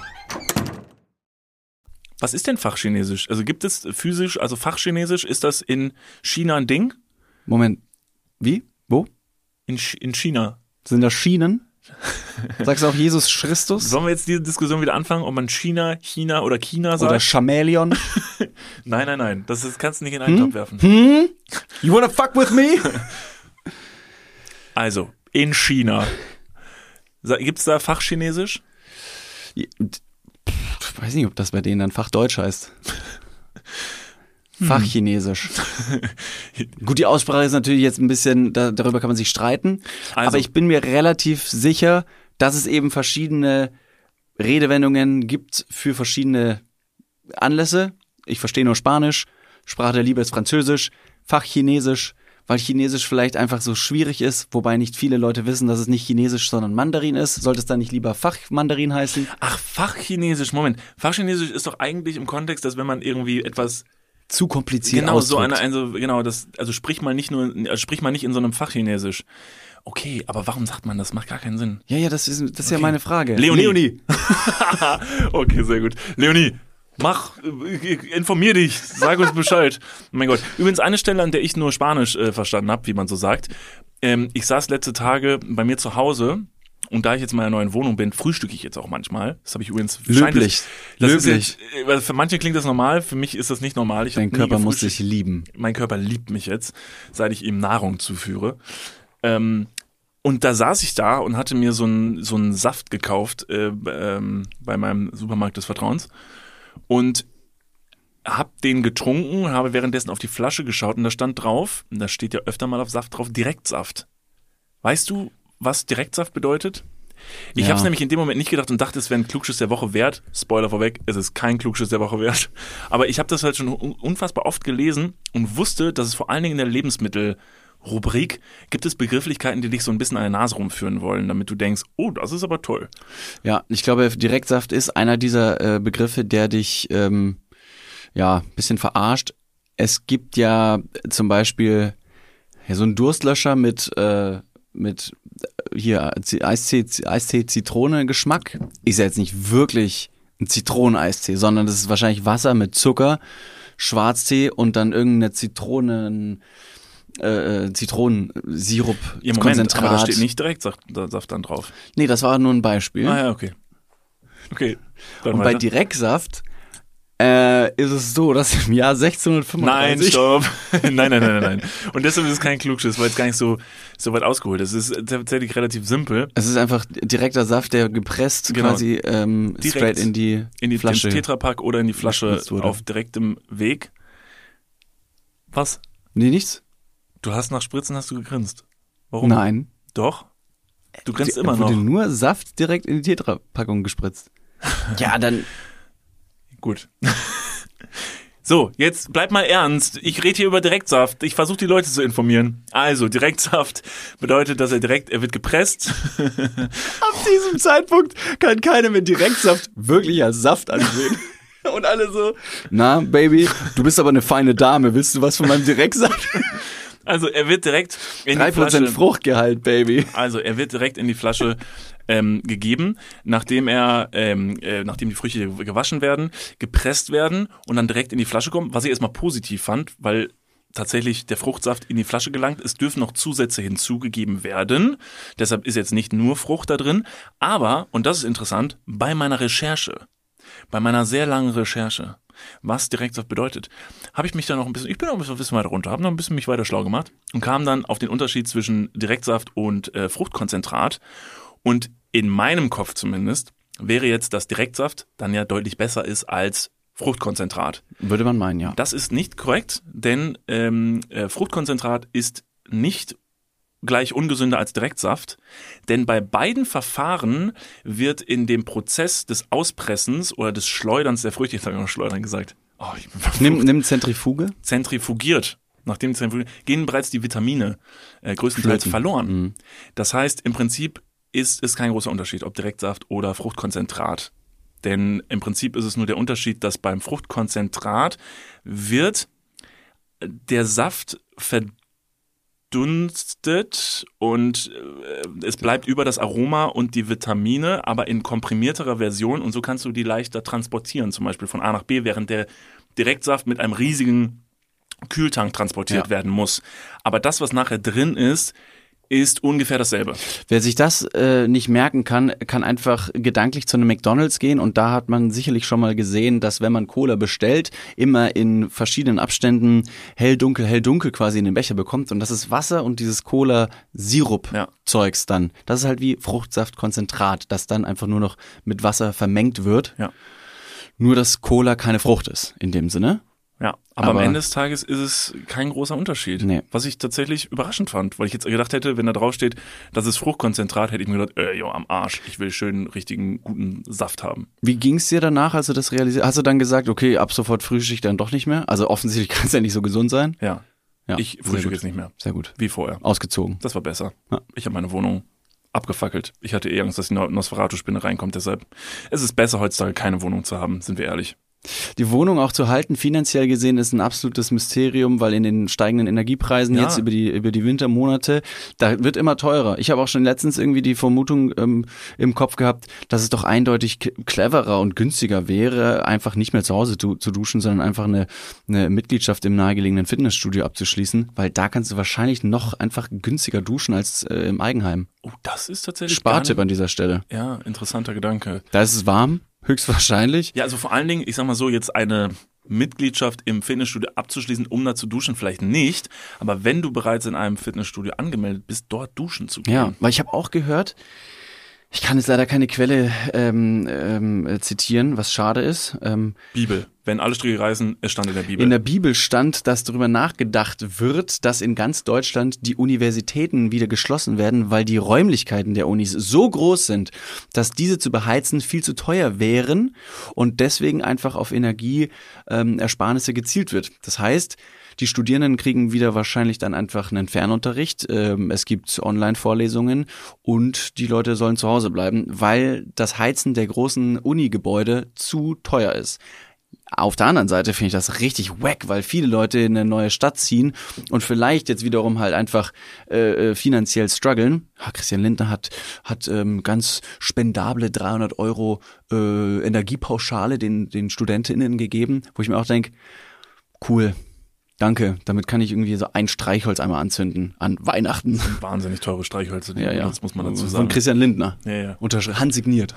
Was ist denn Fachchinesisch? Also gibt es physisch, also Fachchinesisch, ist das in China ein Ding? Moment, wie? Wo? In, Ch- in China. Sind das Schienen? Sagst du auch Jesus Christus? Sollen wir jetzt diese Diskussion wieder anfangen, ob man China, China oder China sagt? Oder Chamäleon? Nein, nein, nein. Das ist, kannst du nicht in einen Hm? Topf werfen. Hm? You wanna fuck with me? Also, in China. Gibt es da Fachchinesisch? Ich weiß nicht, ob das bei denen dann Fachdeutsch heißt. Fachchinesisch. Gut, die Aussprache ist natürlich jetzt ein bisschen, da, darüber kann man sich streiten. Also. Aber ich bin mir relativ sicher, dass es eben verschiedene Redewendungen gibt für verschiedene Anlässe. Ich verstehe nur Spanisch, Sprache der Liebe ist Französisch, Fachchinesisch, weil Chinesisch vielleicht einfach so schwierig ist, wobei nicht viele Leute wissen, dass es nicht Chinesisch, sondern Mandarin ist. Sollte es dann nicht lieber Fachmandarin heißen? Ach, Fachchinesisch, Moment. Fachchinesisch ist doch eigentlich im Kontext, dass wenn man irgendwie etwas Zu kompliziert genau so ausdrückt. eine, also genau das, also sprich mal nicht nur, also sprich mal nicht in so einem Fachchinesisch. Okay, aber warum sagt man das? Macht gar keinen Sinn. Ja, ja, das ist, das ist Okay. ja meine Frage. Leonie. Leonie. Okay, sehr gut. Leonie, mach, äh, informier dich, sag uns Bescheid. Oh mein Gott. Übrigens eine Stelle, an der ich nur Spanisch äh, verstanden habe, wie man so sagt. Ähm, ich saß letzte Tage bei mir zu Hause und da ich jetzt in meiner neuen Wohnung bin, frühstücke ich jetzt auch manchmal. Das habe ich übrigens... scheint Löblich. Es, das Löblich. Ist jetzt, äh, für manche klingt das normal, für mich ist das nicht normal. Ich Dein hab nie Körper muss gefrühstückt. dich lieben. Mein Körper liebt mich jetzt, seit ich ihm Nahrung zuführe. Ähm, und da saß ich da und hatte mir so einen so einen Saft gekauft äh, ähm, bei meinem Supermarkt des Vertrauens und hab den getrunken, habe währenddessen auf die Flasche geschaut und da stand drauf, und da steht ja öfter mal auf Saft drauf, Direktsaft. Weißt du, was Direktsaft bedeutet? Ich Ja. habe es nämlich in dem Moment nicht gedacht und dachte, es wäre ein Klugschiss der Woche wert. Spoiler vorweg, es ist kein Klugschiss der Woche wert. Aber ich habe das halt schon un- unfassbar oft gelesen und wusste, dass es vor allen Dingen in der Lebensmittelrubrik gibt es Begrifflichkeiten, die dich so ein bisschen an der Nase rumführen wollen, damit du denkst, oh, das ist aber toll. Ja, ich glaube, Direktsaft ist einer dieser äh, Begriffe, der dich ähm, ja ein bisschen verarscht. Es gibt ja zum Beispiel ja, so einen Durstlöscher mit äh, mit äh, hier Z- Eistee, Eistee Zitrone Geschmack. Ist ja jetzt nicht wirklich ein Zitroneneistee, sondern das ist wahrscheinlich Wasser mit Zucker, Schwarztee und dann irgendeine Zitronen äh, Zitronensirup Ihr Moment, Konzentrat. aber da steht nicht Direktsaft Saft dann drauf. Nee, das war nur ein Beispiel. Ah ja, okay. Okay. Dann Und bei weiter. Direktsaft äh, ist es so, dass im Jahr Nein, sechzehnhundertfünfunddreißig stopp. nein, nein, nein, nein, nein. Und deshalb ist es kein Klugschiss, weil es gar nicht so, so weit ausgeholt ist. Es ist tatsächlich relativ simpel. es ist einfach direkter Saft, der gepresst Genau. quasi ähm, Direkt straight in die, In die Flasche. ins Tetrapack oder in die Flasche gespritzt wurde. auf direktem Weg. Was? Nee, nichts? Du hast nach Spritzen hast du gegrinst. Warum? Nein. Doch. Du grinst Die- immer wurde noch. nur Saft direkt in die Tetra-Packung gespritzt. Ja, dann. Gut. So, jetzt bleib mal ernst. Ich rede hier über Direktsaft. Ich versuche die Leute zu informieren. Also, Direktsaft bedeutet, dass er direkt, er wird gepresst. Ab diesem Zeitpunkt kann keiner mehr Direktsaft wirklich als Saft ansehen. Und alle so, na, Baby, du bist aber eine feine Dame. Willst du was von meinem Direktsaft? Also er wird direkt in drei die Flasche... drei Prozent Fruchtgehalt, Baby. Also er wird direkt in die Flasche ähm, gegeben, nachdem er, ähm, äh, nachdem die Früchte gewaschen werden, gepresst werden und dann direkt in die Flasche kommen, was ich erstmal positiv fand, weil tatsächlich der Fruchtsaft in die Flasche gelangt. Es dürfen noch Zusätze hinzugegeben werden. Deshalb ist jetzt nicht nur Frucht da drin. Aber, und das ist interessant, bei meiner Recherche, bei meiner sehr langen Recherche, was Direktsaft bedeutet, habe ich mich dann noch ein bisschen, ich bin noch ein bisschen weiter runter, habe noch ein bisschen mich weiter schlau gemacht und kam dann auf den Unterschied zwischen Direktsaft und äh, Fruchtkonzentrat. Und in meinem Kopf zumindest wäre jetzt, dass Direktsaft dann ja deutlich besser ist als Fruchtkonzentrat. Würde man meinen, ja. Das ist nicht korrekt, denn ähm, äh, Fruchtkonzentrat ist nicht gleich ungesünder als Direktsaft, denn bei beiden Verfahren wird in dem Prozess des Auspressens oder des Schleuderns der Früchte, jetzt habe ich noch Schleudern gesagt, oh, ich bin Nimm, nimm Zentrifuge. zentrifugiert, nachdem zentrifugiert, gehen bereits die Vitamine äh, größtenteils Flöten. verloren. Mhm. Das heißt, im Prinzip ist es kein großer Unterschied, ob Direktsaft oder Fruchtkonzentrat. Denn im Prinzip ist es nur der Unterschied, dass beim Fruchtkonzentrat wird der Saft verdunstet und es bleibt über das Aroma und die Vitamine, aber in komprimierterer Version und so kannst du die leichter transportieren, zum Beispiel von A nach B, während der Direktsaft mit einem riesigen Kühltank transportiert Ja. werden muss. Aber das, was nachher drin ist, ist ungefähr dasselbe. Wer sich das äh, nicht merken kann, kann einfach gedanklich zu einem McDonald's gehen und da hat man sicherlich schon mal gesehen, dass wenn man Cola bestellt, immer in verschiedenen Abständen hell, dunkel, hell, dunkel quasi in den Becher bekommt und das ist Wasser und dieses Cola-Sirup-Zeugs dann. Das ist halt wie Fruchtsaftkonzentrat, das dann einfach nur noch mit Wasser vermengt wird. Ja. Nur, dass Cola keine Frucht ist, in dem Sinne. Ja, aber, Aber- am Ende des Tages ist es kein großer Unterschied. Nee. Was ich tatsächlich überraschend fand, weil ich jetzt gedacht hätte, wenn da drauf steht, das ist Fruchtkonzentrat, hätte ich mir gedacht, äh, jo, am Arsch, ich will schön richtigen, guten Saft haben. Wie ging's dir danach, als du das realisiert? Hast du dann gesagt, okay, ab sofort frühstücke ich dann doch nicht mehr? Also offensichtlich kann es ja nicht so gesund sein. Ja, Ja, ich sehr frühstücke gut. jetzt nicht mehr, Sehr gut. wie vorher. Ausgezogen. Das war besser. Ja. Ich habe meine Wohnung abgefackelt. Ich hatte eh Angst, dass die Nosferatu-Spinne reinkommt, deshalb es ist besser heutzutage keine Wohnung zu haben, sind wir ehrlich. Die Wohnung auch zu halten, finanziell gesehen, ist ein absolutes Mysterium, weil in den steigenden Energiepreisen Ja. jetzt über die über die Wintermonate, da wird immer teurer. Ich habe auch schon letztens irgendwie die Vermutung ähm, im Kopf gehabt, dass es doch eindeutig k- cleverer und günstiger wäre, einfach nicht mehr zu Hause zu, zu duschen, sondern einfach eine, eine Mitgliedschaft im nahegelegenen Fitnessstudio abzuschließen, weil da kannst du wahrscheinlich noch einfach günstiger duschen als äh, im Eigenheim. Oh, das ist tatsächlich gar Spartipp nicht, an dieser Stelle. ja, interessanter Gedanke. Da ist es warm, höchstwahrscheinlich. Ja, also vor allen Dingen, ich sag mal so, jetzt eine Mitgliedschaft im Fitnessstudio abzuschließen, um da zu duschen, vielleicht nicht. Aber wenn du bereits in einem Fitnessstudio angemeldet bist, dort duschen zu gehen. Ja, weil ich habe auch gehört, ich kann jetzt leider keine Quelle ähm, ähm, äh, zitieren, was schade ist. Ähm, Bibel. Wenn alle Stricke reißen, es stand in der Bibel. in der Bibel stand, dass darüber nachgedacht wird, dass in ganz Deutschland die Universitäten wieder geschlossen werden, weil die Räumlichkeiten der Unis so groß sind, dass diese zu beheizen viel zu teuer wären und deswegen einfach auf Energieersparnisse gezielt wird. Das heißt, die Studierenden kriegen wieder wahrscheinlich dann einfach einen Fernunterricht. Ähm, es gibt Online-Vorlesungen und die Leute sollen zu Hause bleiben, weil das Heizen der großen Uni-Gebäude zu teuer ist. Auf der anderen Seite finde ich das richtig wack, weil viele Leute in eine neue Stadt ziehen und vielleicht jetzt wiederum halt einfach äh, finanziell strugglen. Ja, Christian Lindner hat hat ähm, ganz spendable dreihundert Euro äh, Energiepauschale den den StudentInnen gegeben, wo ich mir auch denke, cool, danke, damit kann ich irgendwie so ein Streichholz einmal anzünden an Weihnachten. Wahnsinnig teure Streichhölzer, die Ja, ja. das muss man dazu Von sagen. Christian Lindner. Ja, ja. Unterschrieben, handsigniert.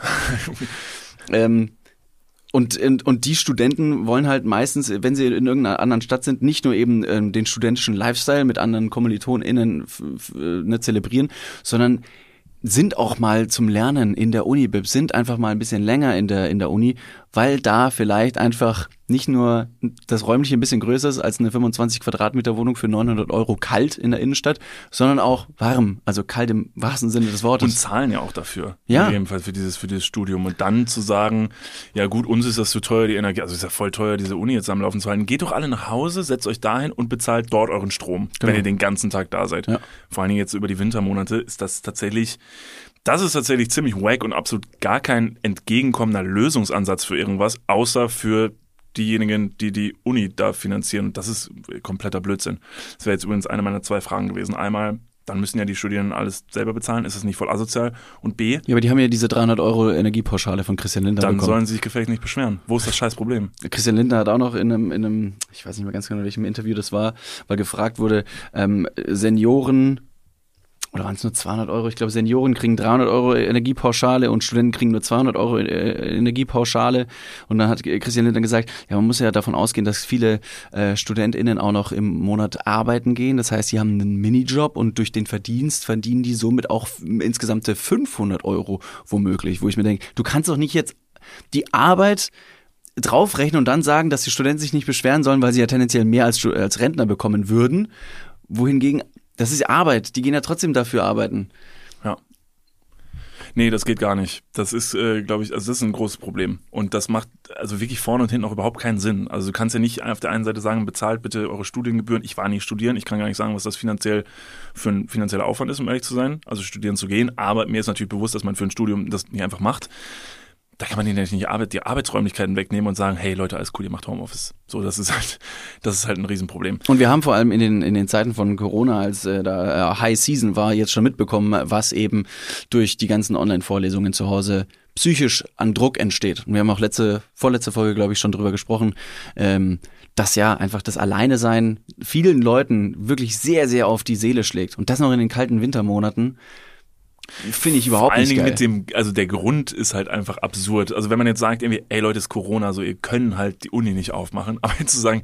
ähm, und, und, und die Studenten wollen halt meistens, wenn sie in irgendeiner anderen Stadt sind, nicht nur eben ähm, den studentischen Lifestyle mit anderen KommilitonInnen f- f- ne, zelebrieren, sondern sind auch mal zum Lernen in der Uni-Bib, sind einfach mal ein bisschen länger in der in der Uni, weil da vielleicht einfach nicht nur das Räumliche ein bisschen größer ist als eine fünfundzwanzig Quadratmeter Wohnung für neunhundert Euro kalt in der Innenstadt, sondern auch warm, also kalt im wahrsten Sinne des Wortes. Und zahlen ja auch dafür. Ja. Jedenfalls für dieses, für dieses Studium. Und dann zu sagen, ja gut, uns ist das zu teuer, die Energie, also ist ja voll teuer, diese Uni jetzt am Laufen zu halten. Geht doch alle nach Hause, setzt euch dahin und bezahlt dort euren Strom, Genau. wenn ihr den ganzen Tag da seid. Ja. Vor allen Dingen jetzt über die Wintermonate ist das tatsächlich, das ist tatsächlich ziemlich wack und absolut gar kein entgegenkommender Lösungsansatz für irgendwas, außer für diejenigen, die die Uni da finanzieren. Das ist kompletter Blödsinn. Das wäre jetzt übrigens eine meiner zwei Fragen gewesen. Einmal, dann müssen ja die Studierenden alles selber bezahlen. Ist das nicht voll asozial? Und B, Ja, aber die haben ja diese dreihundert Euro Energiepauschale von Christian Lindner dann bekommen. sollen sie sich gefälligst nicht beschweren. Wo ist das scheiß Problem? Christian Lindner hat auch noch in einem, in einem, ich weiß nicht mehr ganz genau, in welchem Interview das war, weil gefragt wurde, ähm, Senioren, oder waren es nur zweihundert Euro? Ich glaube, Senioren kriegen dreihundert Euro Energiepauschale und Studenten kriegen nur zweihundert Euro äh, Energiepauschale. Und dann hat Christian Lindner gesagt, ja, man muss ja davon ausgehen, dass viele äh, StudentInnen auch noch im Monat arbeiten gehen. Das heißt, sie haben einen Minijob und durch den Verdienst verdienen die somit auch insgesamt fünfhundert Euro womöglich. Wo ich mir denke, du kannst doch nicht jetzt die Arbeit draufrechnen und dann sagen, dass die Studenten sich nicht beschweren sollen, weil sie ja tendenziell mehr als, als Rentner bekommen würden. Wohingegen, das ist Arbeit, die gehen ja trotzdem dafür arbeiten. Ja. Nee, das geht gar nicht. Das ist, äh, glaube ich, also das ist ein großes Problem. Und das macht also wirklich vorne und hinten auch überhaupt keinen Sinn. Also du kannst ja nicht auf der einen Seite sagen, bezahlt bitte eure Studiengebühren. Ich war nie studieren, ich kann gar nicht sagen, was das finanziell für ein finanzieller Aufwand ist, um ehrlich zu sein. Also studieren zu gehen. Aber mir ist natürlich bewusst, dass man für ein Studium das nicht einfach macht. Da kann man denen nicht Arbeit, die Arbeitsräumlichkeiten wegnehmen und sagen, hey Leute, alles cool, ihr macht Homeoffice. So, das ist halt, das ist halt ein Riesenproblem. Und wir haben vor allem in den, in den Zeiten von Corona, als äh, da äh, High Season war, jetzt schon mitbekommen, was eben durch die ganzen Online-Vorlesungen zu Hause psychisch an Druck entsteht. Und wir haben auch letzte, vorletzte Folge, glaube ich, schon drüber gesprochen, ähm, dass ja einfach das Alleinesein vielen Leuten wirklich sehr, sehr auf die Seele schlägt. Und das noch in den kalten Wintermonaten. Finde ich überhaupt nicht geil. Vor allen Dingen mit dem, also der Grund ist halt einfach absurd. Also wenn man jetzt sagt, irgendwie, ey Leute, es ist Corona, so ihr könnt halt die Uni nicht aufmachen, aber jetzt zu sagen,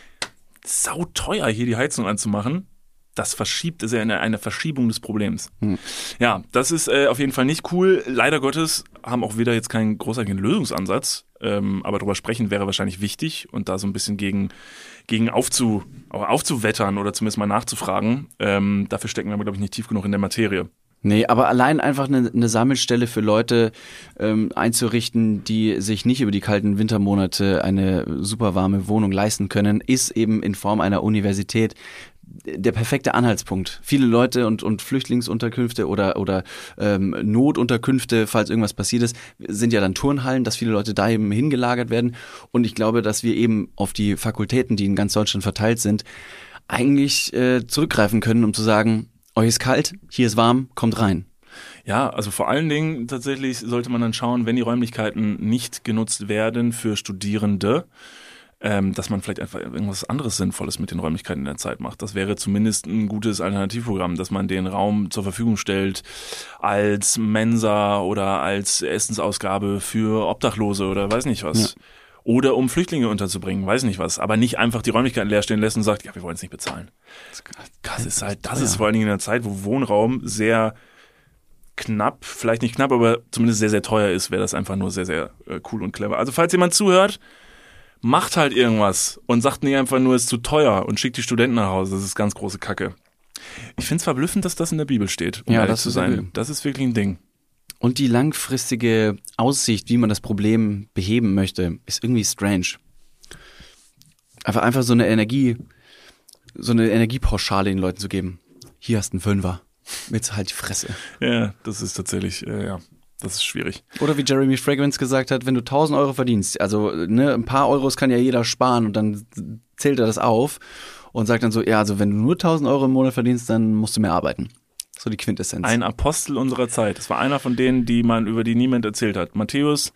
sauteuer hier die Heizung anzumachen, das verschiebt, ist ja eine, eine Verschiebung des Problems. Hm. Ja, das ist äh, auf jeden Fall nicht cool. Leider Gottes haben auch wieder jetzt keinen großartigen Lösungsansatz, ähm, aber drüber sprechen wäre wahrscheinlich wichtig und da so ein bisschen gegen, gegen aufzu, aufzuwettern oder zumindest mal nachzufragen. Ähm, dafür stecken wir aber, glaube ich, nicht tief genug in der Materie. Nee, aber allein einfach eine, eine Sammelstelle für Leute ähm, einzurichten, die sich nicht über die kalten Wintermonate eine super warme Wohnung leisten können, ist eben in Form einer Universität der perfekte Anhaltspunkt. Viele Leute und, und Flüchtlingsunterkünfte oder, oder ähm, Notunterkünfte, falls irgendwas passiert ist, sind ja dann Turnhallen, dass viele Leute da eben hingelagert werden. Und ich glaube, dass wir eben auf die Fakultäten, die in ganz Deutschland verteilt sind, eigentlich äh, zurückgreifen können, um zu sagen, euch ist kalt, hier ist warm, kommt rein. Ja, also vor allen Dingen tatsächlich sollte man dann schauen, wenn die Räumlichkeiten nicht genutzt werden für Studierende, ähm, dass man vielleicht einfach irgendwas anderes Sinnvolles mit den Räumlichkeiten in der Zeit macht. Das wäre zumindest ein gutes Alternativprogramm, dass man den Raum zur Verfügung stellt als Mensa oder als Essensausgabe für Obdachlose oder weiß nicht was. Ja. Oder um Flüchtlinge unterzubringen, weiß nicht was. Aber nicht einfach die Räumlichkeiten leer stehen lässt und sagt, ja, wir wollen es nicht bezahlen. Das ist halt, das ist vor allen Dingen in einer Zeit, wo Wohnraum sehr knapp, vielleicht nicht knapp, aber zumindest sehr, sehr teuer ist, wäre das einfach nur sehr, sehr äh, cool und clever. Also falls jemand zuhört, macht halt irgendwas und sagt nicht einfach nur, es ist zu teuer und schickt die Studenten nach Hause. Das ist ganz große Kacke. Ich finde es verblüffend, dass das in der Bibel steht, um ja, ehrlich das zu ist sein. Das ist wirklich ein Ding. Und die langfristige Aussicht, wie man das Problem beheben möchte, ist irgendwie strange. Einfach, einfach so eine Energie, so eine Energiepauschale den Leuten zu geben. Hier hast du einen Fünfer. Jetzt halt die Fresse. Ja, das ist tatsächlich, äh, ja, das ist schwierig. Oder wie Jeremy Fragrance gesagt hat, wenn du tausend Euro verdienst, also ne, ein paar Euros kann ja jeder sparen und dann zählt er das auf und sagt dann so, ja, also wenn du nur tausend Euro im Monat verdienst, dann musst du mehr arbeiten. So die Quintessenz. Ein Apostel unserer Zeit. Das war einer von denen, die man, über die niemand erzählt hat. Matthäus,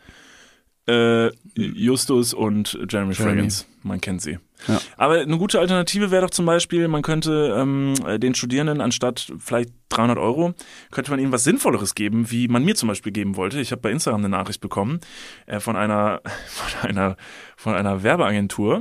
äh, Justus und Jeremy, Jeremy Fragrance. Man kennt sie. Ja. Aber eine gute Alternative wäre doch zum Beispiel, man könnte ähm, den Studierenden anstatt vielleicht dreihundert Euro, könnte man ihnen was Sinnvolleres geben, wie man mir zum Beispiel geben wollte. Ich habe bei Instagram eine Nachricht bekommen äh, von einer, von einer, von einer Werbeagentur,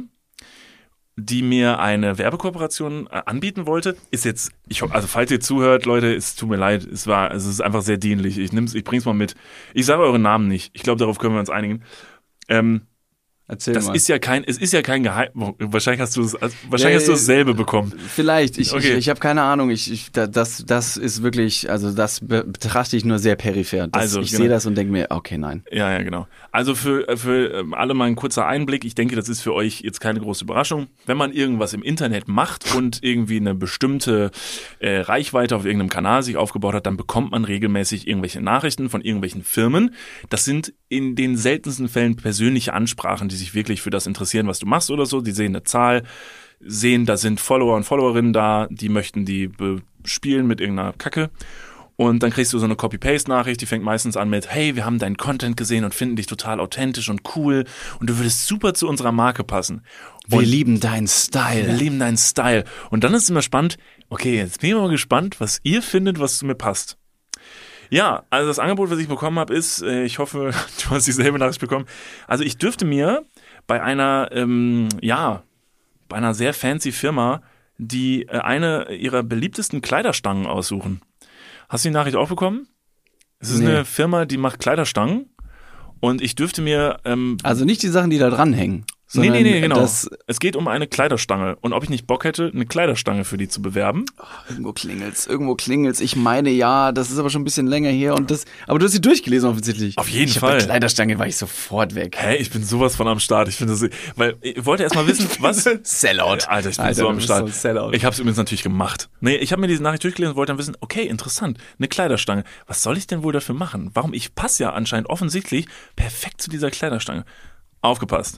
die mir eine Werbekooperation äh, anbieten wollte. Ist jetzt, ich also falls ihr zuhört, Leute, es tut mir leid, es war, es ist einfach sehr dienlich. Ich nehm's, ich bring's mal mit. Ich sage euren Namen nicht. Ich glaube, darauf können wir uns einigen. Ähm, Erzähl das mal. ist ja kein, es ist ja kein Geheim. Wahrscheinlich hast du es, wahrscheinlich hast du dasselbe bekommen. Vielleicht. Ich, okay. ich, ich habe keine Ahnung. Ich, ich, das, das ist wirklich, also das betrachte ich nur sehr peripher. Das, also, ich genau. sehe das und denke mir, okay, nein. Ja, ja, genau. Also für, für alle mal ein kurzer Einblick. Ich denke, das ist für euch jetzt keine große Überraschung. Wenn man irgendwas im Internet macht und irgendwie eine bestimmte äh, Reichweite auf irgendeinem Kanal sich aufgebaut hat, dann bekommt man regelmäßig irgendwelche Nachrichten von irgendwelchen Firmen. Das sind in den seltensten Fällen persönliche Ansprachen, die sich wirklich für das interessieren, was du machst oder so. Die sehen eine Zahl, sehen, da sind Follower und Followerinnen da, die möchten die bespielen mit irgendeiner Kacke. Und dann kriegst du so eine Copy-Paste-Nachricht, die fängt meistens an mit, hey, wir haben deinen Content gesehen und finden dich total authentisch und cool und du würdest super zu unserer Marke passen. Wir und lieben deinen Style. Wir lieben deinen Style. Und dann ist es immer spannend, okay, jetzt bin ich mal gespannt, was ihr findet, was zu mir passt. Ja, also das Angebot, was ich bekommen habe, ist, äh, ich hoffe, du hast dieselbe Nachricht bekommen. Also ich dürfte mir bei einer, ähm, ja, bei einer sehr fancy Firma die äh, eine ihrer beliebtesten Kleiderstangen aussuchen. Hast du die Nachricht auch bekommen? Es ist Nee. eine Firma, die macht Kleiderstangen und ich dürfte mir... Ähm, Also nicht die Sachen, die da dranhängen. nee, nee, sondern nee, genau. Das, Es geht um eine Kleiderstange und ob ich nicht Bock hätte, eine Kleiderstange für die zu bewerben. irgendwo klingelt's, irgendwo klingelt's. Ich meine, ja, das ist aber schon ein bisschen länger her und das, aber du hast sie durchgelesen offensichtlich. Auf jeden ich Fall. Bei Kleiderstange war ich sofort weg. Hey, ich bin sowas von am Start. Ich finde das, weil ich wollte erst mal wissen, was... Sellout. Alter, ich bin Alter, so du am bist Start. so ein Sellout. Ich habe es übrigens natürlich gemacht. Nee, ich habe mir diese Nachricht durchgelesen und wollte dann wissen, okay, interessant, eine Kleiderstange. Was soll ich denn wohl dafür machen? Warum? Ich passe ja anscheinend offensichtlich perfekt zu dieser Kleiderstange. Aufgepasst.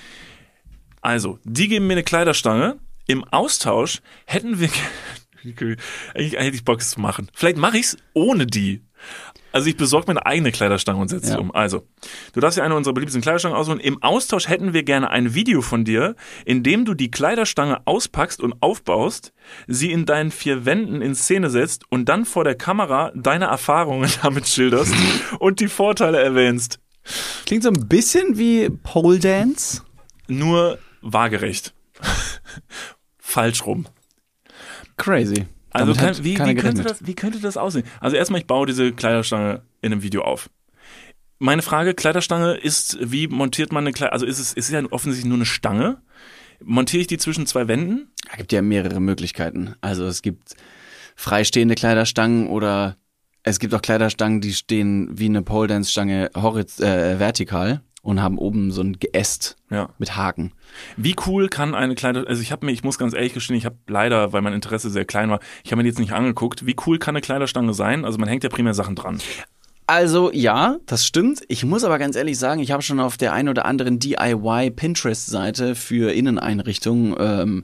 Also, die geben mir eine Kleiderstange. Im Austausch hätten wir... Eigentlich hätte ich Bock, es zu machen. Vielleicht mache ich es ohne die. Also ich besorge mir eine eigene Kleiderstange und setze sie Ja. um. Also, du darfst dir eine unserer beliebtesten Kleiderstangen aussuchen. Im Austausch hätten wir gerne ein Video von dir, in dem du die Kleiderstange auspackst und aufbaust, sie in deinen vier Wänden in Szene setzt und dann vor der Kamera deine Erfahrungen damit schilderst und die Vorteile erwähnst. Klingt so ein bisschen wie Pole Dance. Nur waagerecht. Falsch rum. Crazy. Also Damit kann, hat wie, keiner wie, könnte gerechnet. das, wie könnte das aussehen? Also erstmal, ich baue diese Kleiderstange in einem Video auf. Meine Frage, Kleiderstange ist, wie montiert man eine Kleiderstange? Also ist es, ist es ja offensichtlich nur eine Stange. Montiere ich die zwischen zwei Wänden? Es gibt ja mehrere Möglichkeiten. Also es gibt freistehende Kleiderstangen oder es gibt auch Kleiderstangen, die stehen wie eine Pole Dance Stange horiz- äh, vertikal und haben oben so ein Geäst Ja. mit Haken. Wie cool kann eine Kleider, also ich habe mir, ich muss ganz ehrlich gestehen, ich habe leider, weil mein Interesse sehr klein war, ich habe mir die jetzt nicht angeguckt. Wie cool kann eine Kleiderstange sein? Also man hängt ja primär Sachen dran. Also ja, das stimmt. Ich muss aber ganz ehrlich sagen, ich habe schon auf der ein oder anderen D I Y-Pinterest-Seite für Inneneinrichtungen ähm,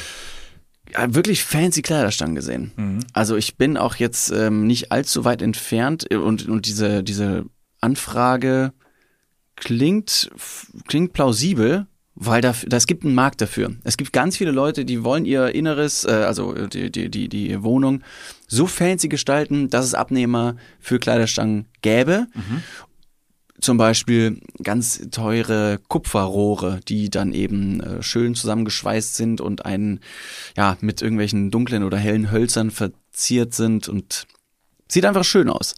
ja, wirklich fancy Kleiderstangen gesehen. Mhm. Also ich bin auch jetzt ähm, nicht allzu weit entfernt äh, und, und diese, diese Anfrage klingt, klingt plausibel, weil da, das gibt einen Markt dafür. Es gibt ganz viele Leute, die wollen ihr Inneres, äh, also die, die, die, die Wohnung so fancy gestalten, dass es Abnehmer für Kleiderstangen gäbe. Mhm. Zum Beispiel ganz teure Kupferrohre, die dann eben äh, schön zusammengeschweißt sind und einen, ja, mit irgendwelchen dunklen oder hellen Hölzern verziert sind und sieht einfach schön aus.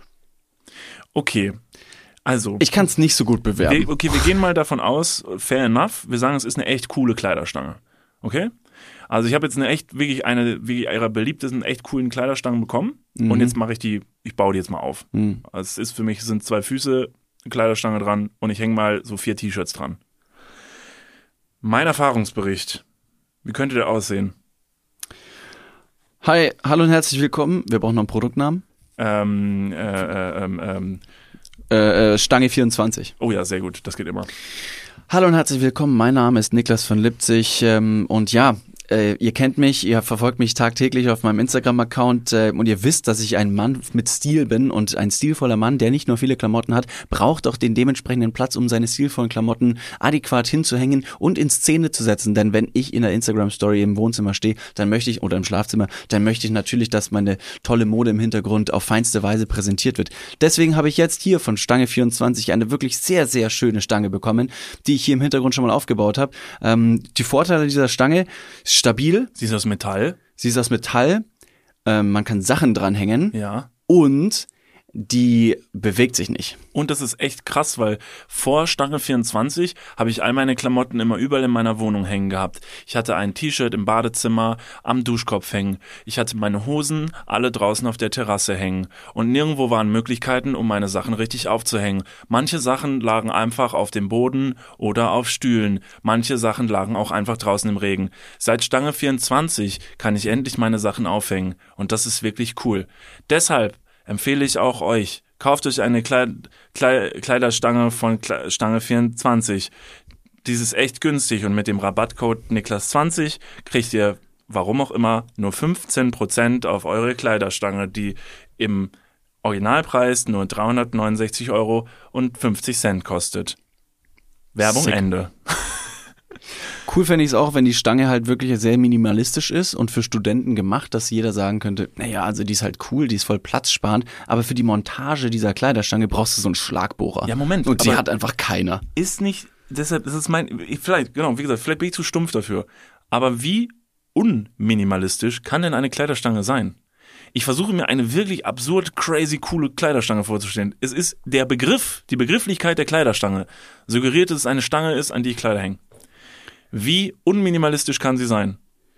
Okay, also. Ich kann es nicht so gut bewerben. wir, okay, wir gehen mal davon aus, fair enough, wir sagen, es ist eine echt coole Kleiderstange. Okay? Also ich habe jetzt eine echt, wirklich eine, wirklich ihrer beliebtesten, echt coolen Kleiderstangen bekommen Mhm. und jetzt mache ich die, ich baue die jetzt mal auf. Mhm. Also es ist für mich, es sind zwei Füße, eine Kleiderstange dran und ich hänge mal so vier T-Shirts dran. Mein Erfahrungsbericht, wie könnte der aussehen? Hi, hallo und herzlich willkommen. Wir brauchen noch einen Produktnamen. Ähm, äh, äh, ähm, ähm, Äh, äh, Stange vierundzwanzig. oh ja, sehr gut, das geht immer. Hallo und herzlich willkommen. Mein Name ist Niklas von Lipzig ähm, und ja, äh, ihr kennt mich, ihr verfolgt mich tagtäglich auf meinem Instagram-Account äh, und ihr wisst, dass ich ein Mann mit Stil bin und ein stilvoller Mann, der nicht nur viele Klamotten hat, braucht auch den dementsprechenden Platz, um seine stilvollen Klamotten adäquat hinzuhängen und in Szene zu setzen. Denn wenn ich in der Instagram-Story im Wohnzimmer stehe, dann möchte ich, oder im Schlafzimmer, dann möchte ich natürlich, dass meine tolle Mode im Hintergrund auf feinste Weise präsentiert wird. Deswegen habe ich jetzt hier von Stange vierundzwanzig eine wirklich sehr, sehr schöne Stange bekommen, die ich hier im Hintergrund schon mal aufgebaut habe. Ähm, die Vorteile dieser Stange: stabil, Sie ist aus Metall. sie ist aus Metall, ähm, man kann Sachen dranhängen Ja. und die bewegt sich nicht. Und das ist echt krass, weil vor Stange vierundzwanzig habe ich all meine Klamotten immer überall in meiner Wohnung hängen gehabt. Ich hatte ein T-Shirt im Badezimmer am Duschkopf hängen. Ich hatte meine Hosen alle draußen auf der Terrasse hängen. Und nirgendwo waren Möglichkeiten, um meine Sachen richtig aufzuhängen. Manche Sachen lagen einfach auf dem Boden oder auf Stühlen. Manche Sachen lagen auch einfach draußen im Regen. Seit Stange vierundzwanzig kann ich endlich meine Sachen aufhängen. Und das ist wirklich cool. Deshalb empfehle ich auch euch, kauft euch eine Kleid, Kleid, Kleiderstange von Kle- Stange vierundzwanzig. Die ist echt günstig und mit dem Rabattcode Niklas zwanzig kriegt ihr, warum auch immer, nur fünfzehn Prozent auf eure Kleiderstange, die im Originalpreis nur dreihundertneunundsechzig Euro und fünfzig Cent kostet. Werbung Sick. Ende. Cool fände ich es auch, wenn die Stange halt wirklich sehr minimalistisch ist und für Studenten gemacht, dass jeder sagen könnte, naja, also die ist halt cool, die ist voll platzsparend, aber für die Montage dieser Kleiderstange brauchst du so einen Schlagbohrer. Ja, Moment. Und die aber hat einfach keiner. Ist nicht, deshalb, das ist mein, ich- vielleicht, genau, wie gesagt, vielleicht bin ich zu stumpf dafür. Aber wie unminimalistisch kann denn eine Kleiderstange sein? Ich versuche mir eine wirklich absurd, crazy, coole Kleiderstange vorzustellen. Es ist der Begriff, die Begrifflichkeit der Kleiderstange suggeriert, dass es eine Stange ist, an die ich Kleider hänge. Wie unminimalistisch kann sie sein?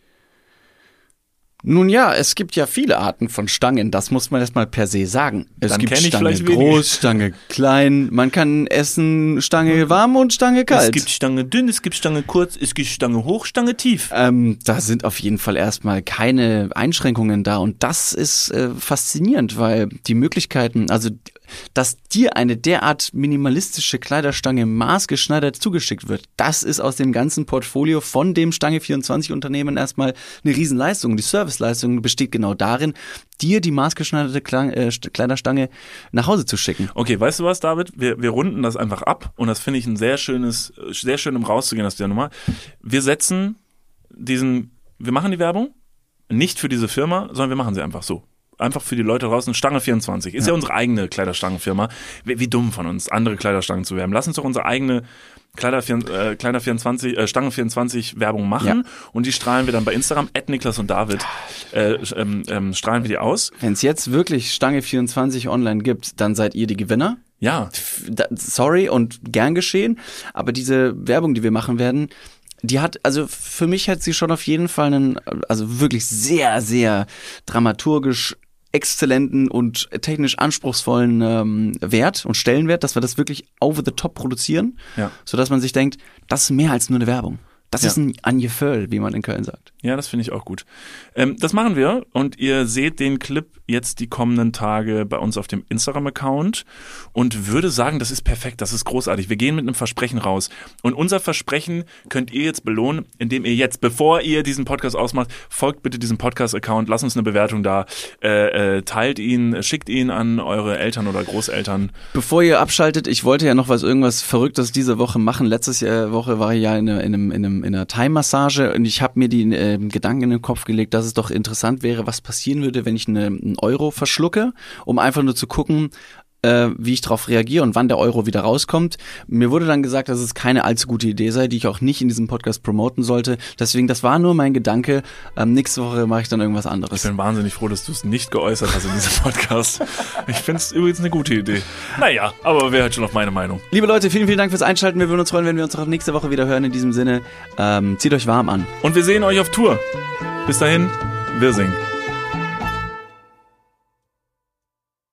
Nun ja, es gibt ja viele Arten von Stangen, das muss man erstmal per se sagen. Es Dann gibt kenn ich Stange vielleicht wenige. groß, Stange klein, man kann essen Stange warm und Stange kalt. Es gibt Stange dünn, es gibt Stange kurz, es gibt Stange hoch, Stange tief. Ähm, da sind auf jeden Fall erstmal keine Einschränkungen da und das ist äh, faszinierend, weil die Möglichkeiten, also dass dir eine derart minimalistische Kleiderstange maßgeschneidert zugeschickt wird, das ist aus dem ganzen Portfolio von dem Stange vierundzwanzig Unternehmen erstmal eine Riesenleistung. Die Serviceleistung besteht genau darin, dir die maßgeschneiderte Klang, äh, Kleiderstange nach Hause zu schicken. Okay, weißt du was, David? Wir, wir runden das einfach ab und das finde ich ein sehr schönes, sehr schön, um rauszugehen aus dieser Nummer. Wir setzen diesen, wir machen die Werbung nicht für diese Firma, sondern wir machen sie einfach so. Einfach für die Leute draußen. Stange vierundzwanzig ist ja, ja unsere eigene Kleiderstangenfirma. Wie, wie dumm von uns, andere Kleiderstangen zu werben. Lass uns doch unsere eigene Kleider, äh, Kleider vierundzwanzig, äh, Stange vierundzwanzig Werbung machen ja. Und die strahlen wir dann bei Instagram, at Niklas und David, äh, ähm, ähm, strahlen wir die aus. Wenn es jetzt wirklich Stange vierundzwanzig online gibt, dann seid ihr die Gewinner. Ja. Sorry und gern geschehen, aber diese Werbung, die wir machen werden, die hat, also für mich hat sie schon auf jeden Fall einen, also wirklich sehr, sehr dramaturgisch exzellenten und technisch anspruchsvollen ähm, Wert und Stellenwert, dass wir das wirklich over the top produzieren, ja. Sodass man sich denkt, das ist mehr als nur eine Werbung. Das ja. ist ein Anjeföll, wie man in Köln sagt. Ja, das finde ich auch gut. Ähm, das machen wir und ihr seht den Clip jetzt die kommenden Tage bei uns auf dem Instagram-Account und würde sagen, das ist perfekt, das ist großartig. Wir gehen mit einem Versprechen raus und unser Versprechen könnt ihr jetzt belohnen, indem ihr jetzt, bevor ihr diesen Podcast ausmacht, folgt bitte diesem Podcast-Account, lasst uns eine Bewertung da, äh, äh, teilt ihn, schickt ihn an eure Eltern oder Großeltern. Bevor ihr abschaltet, ich wollte ja noch was irgendwas Verrücktes diese Woche machen. Letztes Jahr Woche war ich ja in, in einem, in einem in einer Thai-Massage und ich habe mir die äh, Gedanken in den Kopf gelegt, dass es doch interessant wäre, was passieren würde, wenn ich eine, einen Euro verschlucke, um einfach nur zu gucken, äh, wie ich darauf reagiere und wann der Euro wieder rauskommt. Mir wurde dann gesagt, dass es keine allzu gute Idee sei, die ich auch nicht in diesem Podcast promoten sollte. Deswegen, das war nur mein Gedanke. Ähm, nächste Woche mache ich dann irgendwas anderes. Ich bin wahnsinnig froh, dass du es nicht geäußert hast in diesem Podcast. Ich finde es übrigens eine gute Idee. Naja, aber wäre halt schon auf meine Meinung. Liebe Leute, vielen, vielen Dank fürs Einschalten. Wir würden uns freuen, wenn wir uns auch nächste Woche wieder hören. In diesem Sinne, ähm, zieht euch warm an. Und wir sehen euch auf Tour. Bis dahin, wir singen.